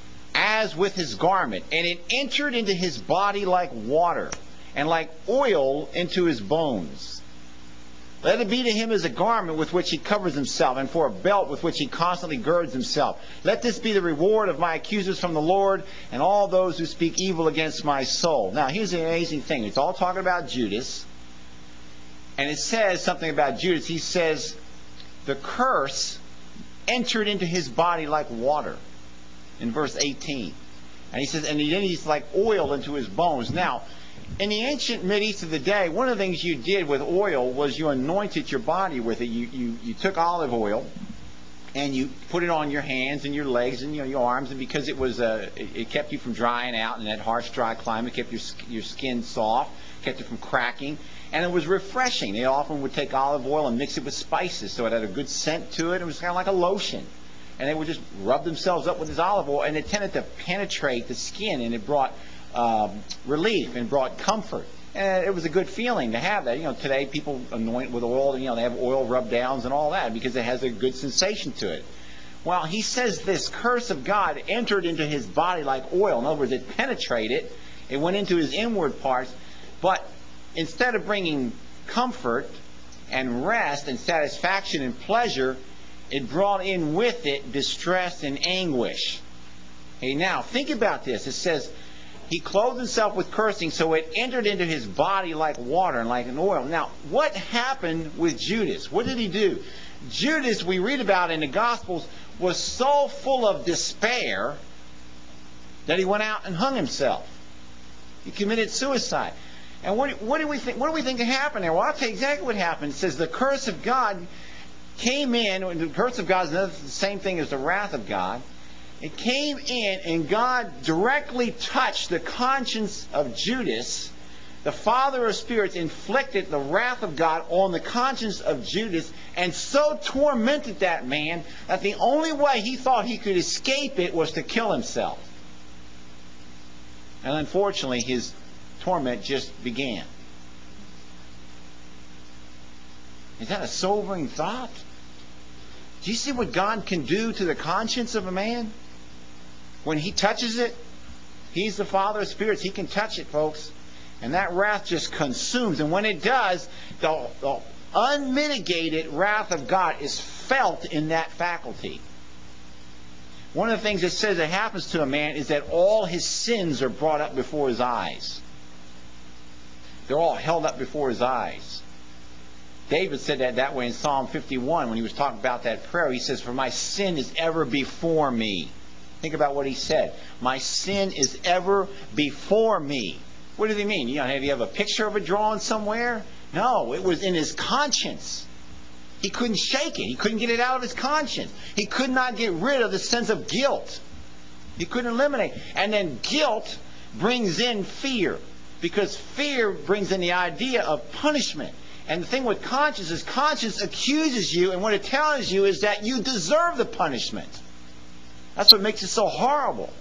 as with his garment, and it entered into his body like water, and like oil into his bones. Let it be to him as a garment with which he covers himself, and for a belt with which he constantly girds himself. Let this be the reward of my accusers from the Lord, and all those who speak evil against my soul. Now, here's the amazing thing. It's all talking about Judas, and it says something about Judas. He says, the curse entered into his body like water. In verse eighteen. And he says, and then he's like oil into his bones. Now, in the ancient Mideast of the day, one of the things you did with oil was you anointed your body with it. You, you, you took olive oil and you put it on your hands and your legs and you know, your arms, and because it was uh, it, it kept you from drying out in that harsh, dry climate, kept your, your skin soft, kept it from cracking, and it was refreshing. They often would take olive oil and mix it with spices so it had a good scent to it. It was kind of like a lotion. And they would just rub themselves up with this olive oil, and it tended to penetrate the skin, and it brought um, relief and brought comfort. And it was a good feeling to have that. You know, today people anoint with oil, you know, they have oil rub downs and all that because it has a good sensation to it. Well, he says this curse of God entered into his body like oil. In other words, it penetrated, it went into his inward parts, but instead of bringing comfort and rest and satisfaction and pleasure, it brought in with it distress and anguish. Hey, now, think about this. It says, he clothed himself with cursing, so it entered into his body like water and like an oil. Now, what happened with Judas? What did he do? Judas, we read about in the Gospels, was so full of despair that he went out and hung himself. He committed suicide. And what, what do we think? What do we think happened there? Well, I'll tell you exactly what happened. It says the curse of God came in, and the curse of God is another, the same thing as the wrath of God. It came in, and God directly touched the conscience of Judas. The father of spirits inflicted the wrath of God on the conscience of Judas, and so tormented that man that the only way he thought he could escape it was to kill himself. And unfortunately, his torment just began. Is that a sobering thought? Do you see what God can do to the conscience of a man? When he touches it, he's the father of spirits. He can touch it, folks. And that wrath just consumes. And when it does, the, the unmitigated wrath of God is felt in that faculty. One of the things it says that happens to a man is that all his sins are brought up before his eyes. They're all held up before his eyes. David said that that way in Psalm fifty-one when he was talking about that prayer. He says, for my sin is ever before me. Think about what he said. My sin is ever before me. What does he mean? You know, have you have a picture of it drawn somewhere? No, it was in his conscience. He couldn't shake it. He couldn't get it out of his conscience. He could not get rid of the sense of guilt. He couldn't eliminate. And then guilt brings in fear. Because fear brings in the idea of punishment. And the thing with conscience is conscience accuses you, and what it tells you is that you deserve the punishment. That's what makes it so horrible.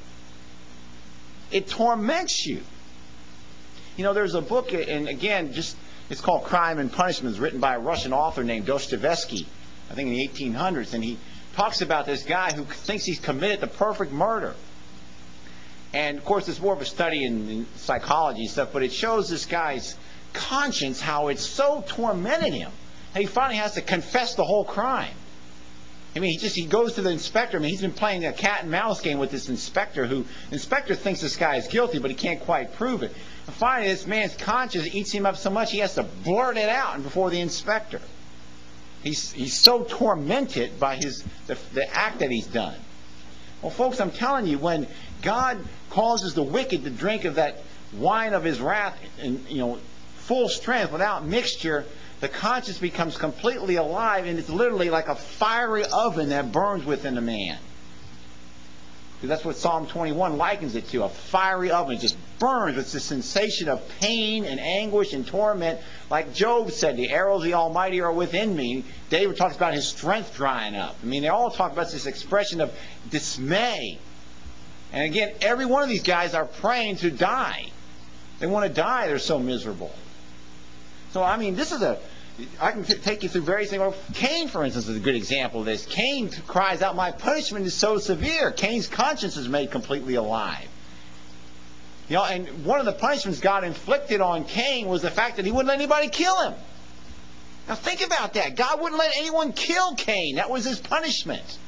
It torments you. You know, there's a book, and again, just it's called Crime and Punishment. It's written by a Russian author named Dostoevsky, I think in the eighteen hundreds, and he talks about this guy who thinks he's committed the perfect murder. And of course, it's more of a study in, in psychology and stuff, but it shows this guy's conscience, how it's so tormented him, that he finally has to confess the whole crime. I mean, he just he goes to the inspector. I mean, he's been playing a cat and mouse game with this inspector, who the inspector thinks this guy is guilty, but he can't quite prove it. And finally, this man's conscience eats him up so much he has to blurt it out before the inspector. He's he's so tormented by his the, the act that he's done. Well, folks, I'm telling you, when God causes the wicked to drink of that wine of his wrath in, you know, full strength, without mixture, the conscience becomes completely alive, and it's literally like a fiery oven that burns within a man. Because that's what Psalm twenty-one likens it to, a fiery oven. It just burns. It's a sensation of pain and anguish and torment. Like Job said, the arrows of the Almighty are within me. David talks about his strength drying up. I mean, they all talk about this expression of dismay. And again, every one of these guys are praying to die. They want to die. They're so miserable. So, I mean, this is a... I can t- take you through various things. Well, Cain, for instance, is a good example of this. Cain cries out, my punishment is so severe. Cain's conscience is made completely alive. You know, and one of the punishments God inflicted on Cain was the fact that he wouldn't let anybody kill him. Now think about that. God wouldn't let anyone kill Cain. That was his punishment.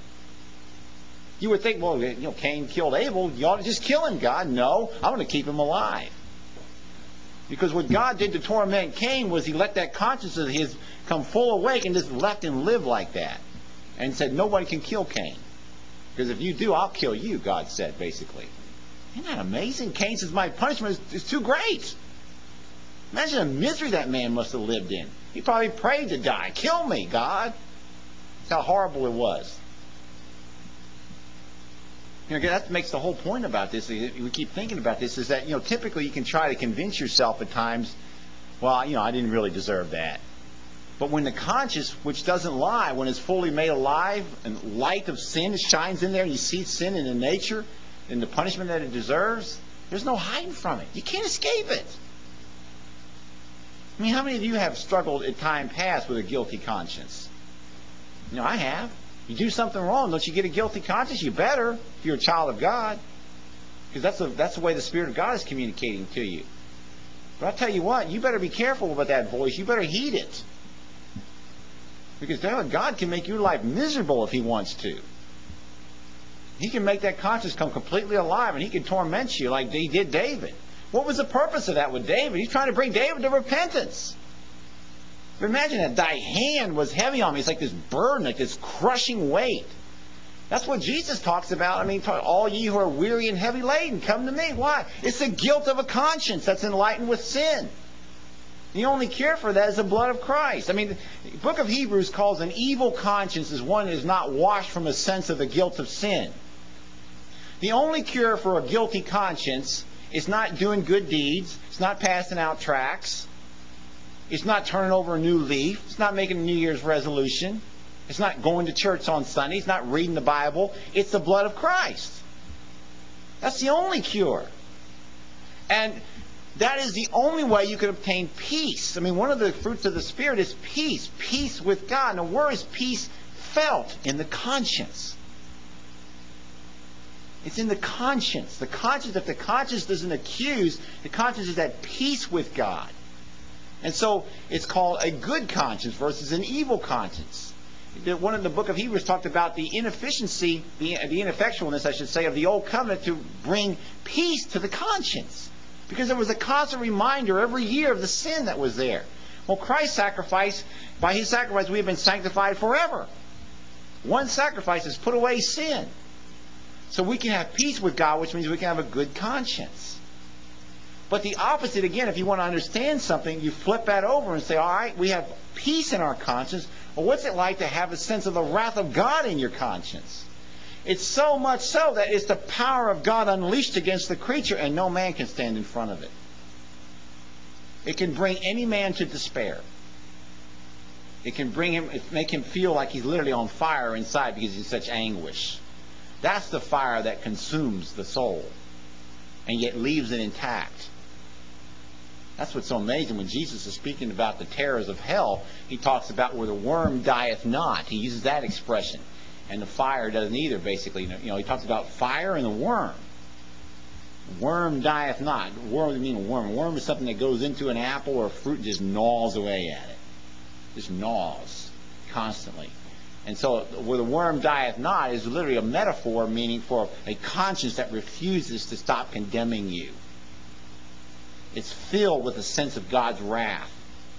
You would think, well, you know, Cain killed Abel. You ought to just kill him, God. No, I'm going to keep him alive. Because what God did to torment Cain was he let that conscience of his come full awake and just left him live like that. And said, nobody can kill Cain. Because if you do, I'll kill you, God said, basically. Isn't that amazing? Cain says, my punishment is, is too great. Imagine the misery that man must have lived in. He probably prayed to die. Kill me, God. That's how horrible it was. You know, that makes the whole point about this. We keep thinking about this, is that, you know, typically you can try to convince yourself at times, well, you know, I didn't really deserve that. But when the conscience, which doesn't lie, when it's fully made alive and light of sin shines in there, and you see sin in the nature and the punishment that it deserves, there's no hiding from it. You can't escape it. I mean, how many of you have struggled at time past with a guilty conscience? You know, I have. You do something wrong, don't you get a guilty conscience? You better, if you're a child of God. Because that's the, that's the way the Spirit of God is communicating to you. But I'll tell you what, you better be careful about that voice. You better heed it. Because God can make your life miserable if He wants to. He can make that conscience come completely alive, and He can torment you like He did David. What was the purpose of that with David? He's trying to bring David to repentance. But imagine that thy hand was heavy on me. It's like this burden, like this crushing weight. That's what Jesus talks about. I mean, all ye who are weary and heavy laden, come to me. Why? It's the guilt of a conscience that's enlightened with sin. The only cure for that is the blood of Christ. I mean, the book of Hebrews calls an evil conscience as one that is not washed from a sense of the guilt of sin. The only cure for a guilty conscience is not doing good deeds. It's not passing out tracts. It's not turning over a new leaf. It's not making a New Year's resolution. It's not going to church on Sunday. It's not reading the Bible. It's the blood of Christ. That's the only cure. And that is the only way you can obtain peace. I mean, one of the fruits of the Spirit is peace. Peace with God. Now, where is peace felt? In the conscience. It's in the conscience. The conscience, if the conscience doesn't accuse, the conscience is at peace with God. And so it's called a good conscience versus an evil conscience. One in the book of Hebrews talked about the inefficiency, the, the ineffectualness, I should say, of the old covenant to bring peace to the conscience. Because there was a constant reminder every year of the sin that was there. Well, Christ's sacrifice, by His sacrifice we have been sanctified forever. One sacrifice has put away sin. So we can have peace with God, which means we can have a good conscience. But the opposite, again, if you want to understand something, you flip that over and say, all right, we have peace in our conscience. Well, what's it like to have a sense of the wrath of God in your conscience? It's so much so that it's the power of God unleashed against the creature, and no man can stand in front of it. It can bring any man to despair. It can bring him, make him feel like he's literally on fire inside because he's in such anguish. That's the fire that consumes the soul and yet leaves it intact. That's what's so amazing. When Jesus is speaking about the terrors of hell, he talks about where the worm dieth not. He uses that expression. And the fire doesn't either, basically. You know, he talks about fire and the worm. Worm dieth not. Worm doesn't mean a worm. A worm is something that goes into an apple or a fruit and just gnaws away at it. Just gnaws constantly. And so where the worm dieth not is literally a metaphor meaning for a conscience that refuses to stop condemning you. It's filled with a sense of God's wrath.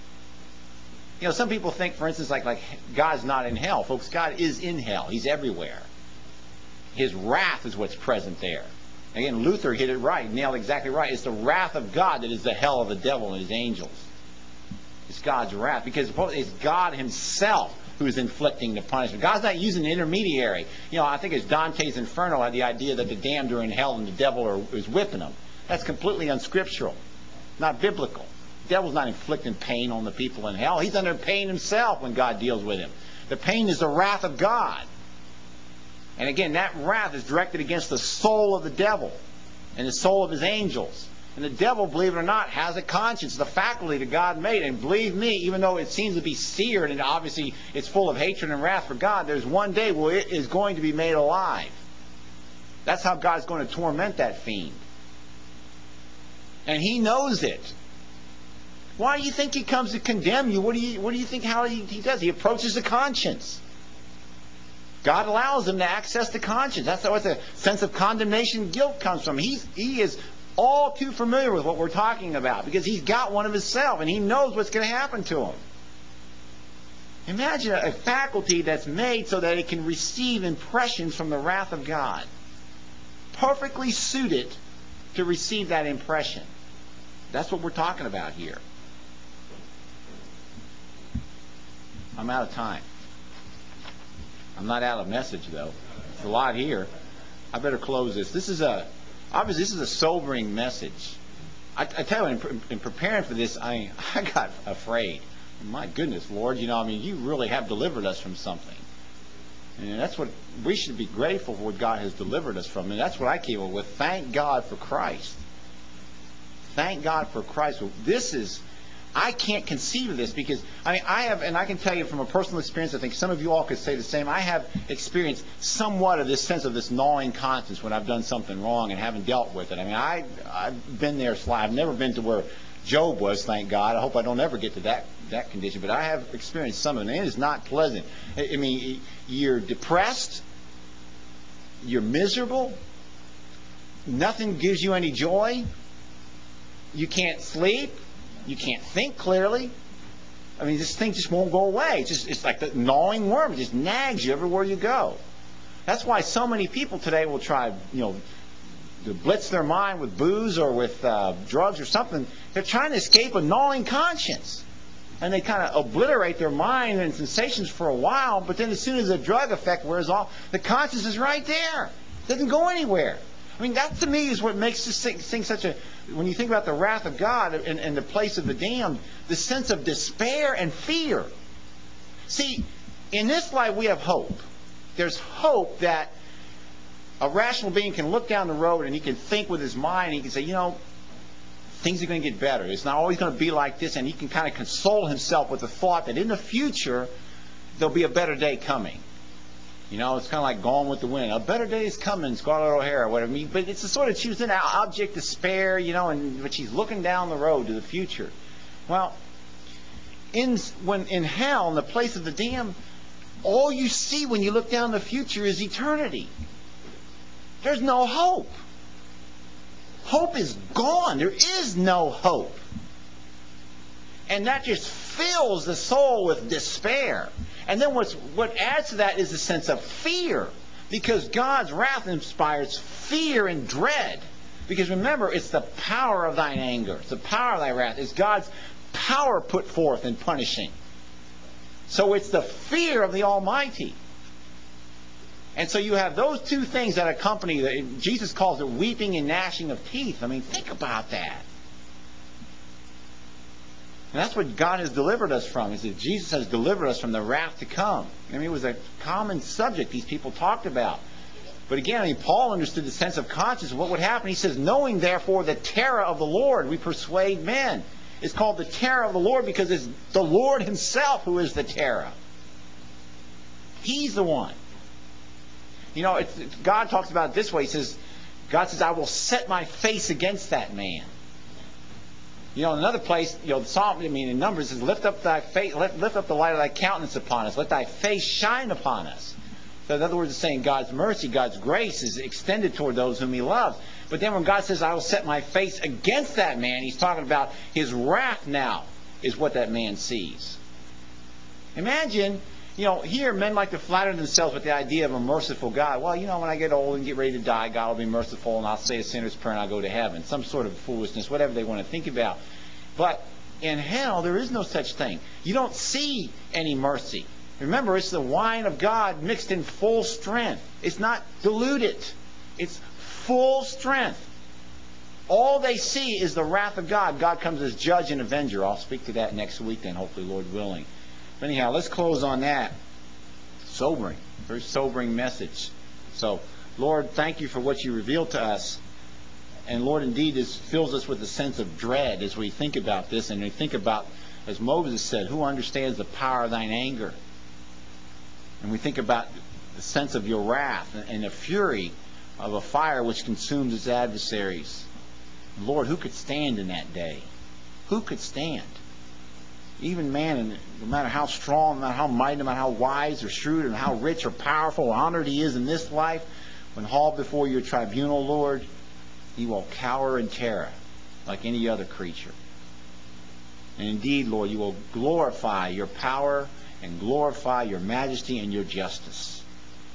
You know, some people think, for instance, like, like God's not in hell. Folks, God is in hell. He's everywhere. His wrath is what's present there. Again, Luther hit it right, nailed it exactly right. It's the wrath of God that is the hell of the devil and his angels. It's God's wrath, because it's God himself who is inflicting the punishment. God's not using an intermediary. You know, I think it's Dante's Inferno had the idea that the damned are in hell and the devil are, is whipping them. That's completely unscriptural, not biblical. The devil's not inflicting pain on the people in hell. He's under pain himself when God deals with him. The pain is the wrath of God. And again, that wrath is directed against the soul of the devil and the soul of his angels. And the devil, believe it or not, has a conscience, the faculty that God made. And believe me, even though it seems to be seared and obviously it's full of hatred and wrath for God, there's one day where it is going to be made alive. That's how God's going to torment that fiend. And he knows it. Why do you think he comes to condemn you? What do you, what do you think how he, he does? He approaches the conscience. God allows him to access the conscience. That's what the sense of condemnation and guilt comes from. He's, he is all too familiar with what we're talking about because he's got one of himself and he knows what's going to happen to him. Imagine a faculty that's made so that it can receive impressions from the wrath of God. Perfectly suited to receive that impression. That's what we're talking about here. I'm out of time. I'm not out of message, though. There's a lot here. I better close this. This is a, obviously, this is a sobering message. I, I tell you, in, in preparing for this, I, I got afraid. My goodness, Lord, you know, I mean, you really have delivered us from something. And that's what, we should be grateful for what God has delivered us from. And that's what I came up with. Thank God for Christ. Thank God for Christ. This is, I can't conceive of this because, I mean, I have, and I can tell you from a personal experience, I think some of you all could say the same, I have experienced somewhat of this sense of this gnawing conscience when I've done something wrong and haven't dealt with it. I mean, I, I've been there, I've never been to where Job was, thank God. I hope I don't ever get to that, that condition, but I have experienced some of it, and it is not pleasant. I mean, you're depressed, you're miserable, nothing gives you any joy, you can't sleep, you can't think clearly. I mean, this thing just won't go away. It's just, it's like the gnawing worm. It just nags you everywhere you go. That's why so many people today will try, you know, to blitz their mind with booze or with uh, drugs or something. They're trying to escape a gnawing conscience. And they kind of obliterate their mind and sensations for a while, but then as soon as the drug effect wears off, the conscience is right there. It doesn't go anywhere. I mean, that to me is what makes this thing, thing such a, when you think about the wrath of God and, and the place of the damned, the sense of despair and fear. See, in this life we have hope. There's hope that a rational being can look down the road and he can think with his mind and he can say, you know, things are going to get better. It's not always going to be like this, and he can kind of console himself with the thought that in the future there'll be a better day coming. You know, it's kind of like Gone with the Wind. A better day is coming, Scarlett O'Hara, whatever. I mean, but it's a sort of, she was in an object despair, you know, and but she's looking down the road to the future. Well, in when in hell, in the place of the damned, all you see when you look down the future is eternity. There's no hope. Hope is gone. There is no hope. And that just fills the soul with despair. And then what's, what adds to that is a sense of fear. Because God's wrath inspires fear and dread. Because remember, it's the power of thine anger. It's the power of thy wrath. It's God's power put forth in punishing. So it's the fear of the Almighty. And so you have those two things that accompany, the, Jesus calls it weeping and gnashing of teeth. I mean, think about that. And that's what God has delivered us from, is that Jesus has delivered us from the wrath to come. I mean, it was a common subject these people talked about. But again, I mean, Paul understood the sense of conscience of what would happen. He says, knowing therefore the terror of the Lord, we persuade men. It's called the terror of the Lord because it's the Lord himself who is the terror. He's the one. You know, it's, it's, God talks about it this way. He says, God says, I will set my face against that man. You know, in another place, you know, the Psalm, I mean, in Numbers, it says, lift up thy face, lift, lift up the light of thy countenance upon us. Let thy face shine upon us. So in other words, it's saying God's mercy, God's grace is extended toward those whom he loves. But then when God says, I will set my face against that man, he's talking about his wrath now is what that man sees. Imagine, you know, here men like to flatter themselves with the idea of a merciful God. Well, you know, when I get old and get ready to die, God will be merciful and I'll say a sinner's prayer and I'll go to heaven. Some sort of foolishness, whatever they want to think about. But in hell, there is no such thing. You don't see any mercy. Remember, it's the wine of God mixed in full strength. It's not diluted. It's full strength. All they see is the wrath of God. God comes as judge and avenger. I'll speak to that next week then, hopefully, Lord willing. But anyhow, let's close on that. Sobering. Very sobering message. So, Lord, thank you for what you revealed to us. And Lord, indeed, this fills us with a sense of dread as we think about this. And we think about, as Moses said, who understands the power of thine anger? And we think about the sense of your wrath and the fury of a fire which consumes its adversaries. Lord, who could stand in that day? Who could stand? Even man, no matter how strong, no matter how mighty, no matter how wise or shrewd, and how rich or powerful or honored he is in this life, when hauled before your tribunal, Lord, he will cower in terror like any other creature. And indeed, Lord, you will glorify your power and glorify your majesty and your justice.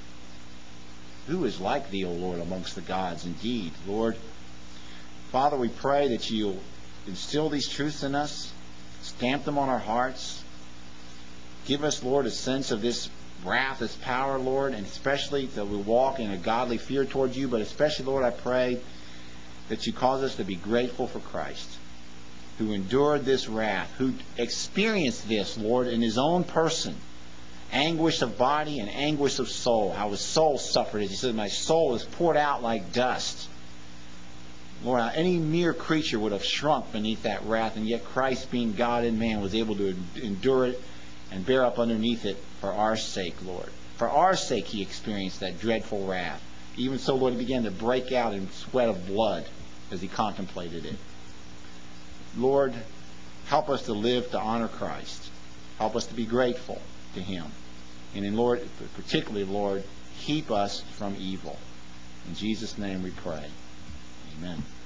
Who is like thee, O Lord, amongst the gods? Indeed, Lord. Father, we pray that you'll instill these truths in us, stamp them on our hearts. Give us, Lord, a sense of this wrath, this power, Lord, and especially that we walk in a godly fear towards you. But especially, Lord, I pray that you cause us to be grateful for Christ, who endured this wrath, who experienced this, Lord, in his own person. Anguish of body and anguish of soul. How his soul suffered. As he said, my soul is poured out like dust. Lord, any mere creature would have shrunk beneath that wrath, and yet Christ, being God and man, was able to endure it and bear up underneath it for our sake, Lord. For our sake he experienced that dreadful wrath. Even so, Lord, he began to break out in sweat of blood as he contemplated it. Lord, help us to live to honor Christ. Help us to be grateful to him. And in Lord, particularly, Lord, keep us from evil. In Jesus' name we pray. Amen.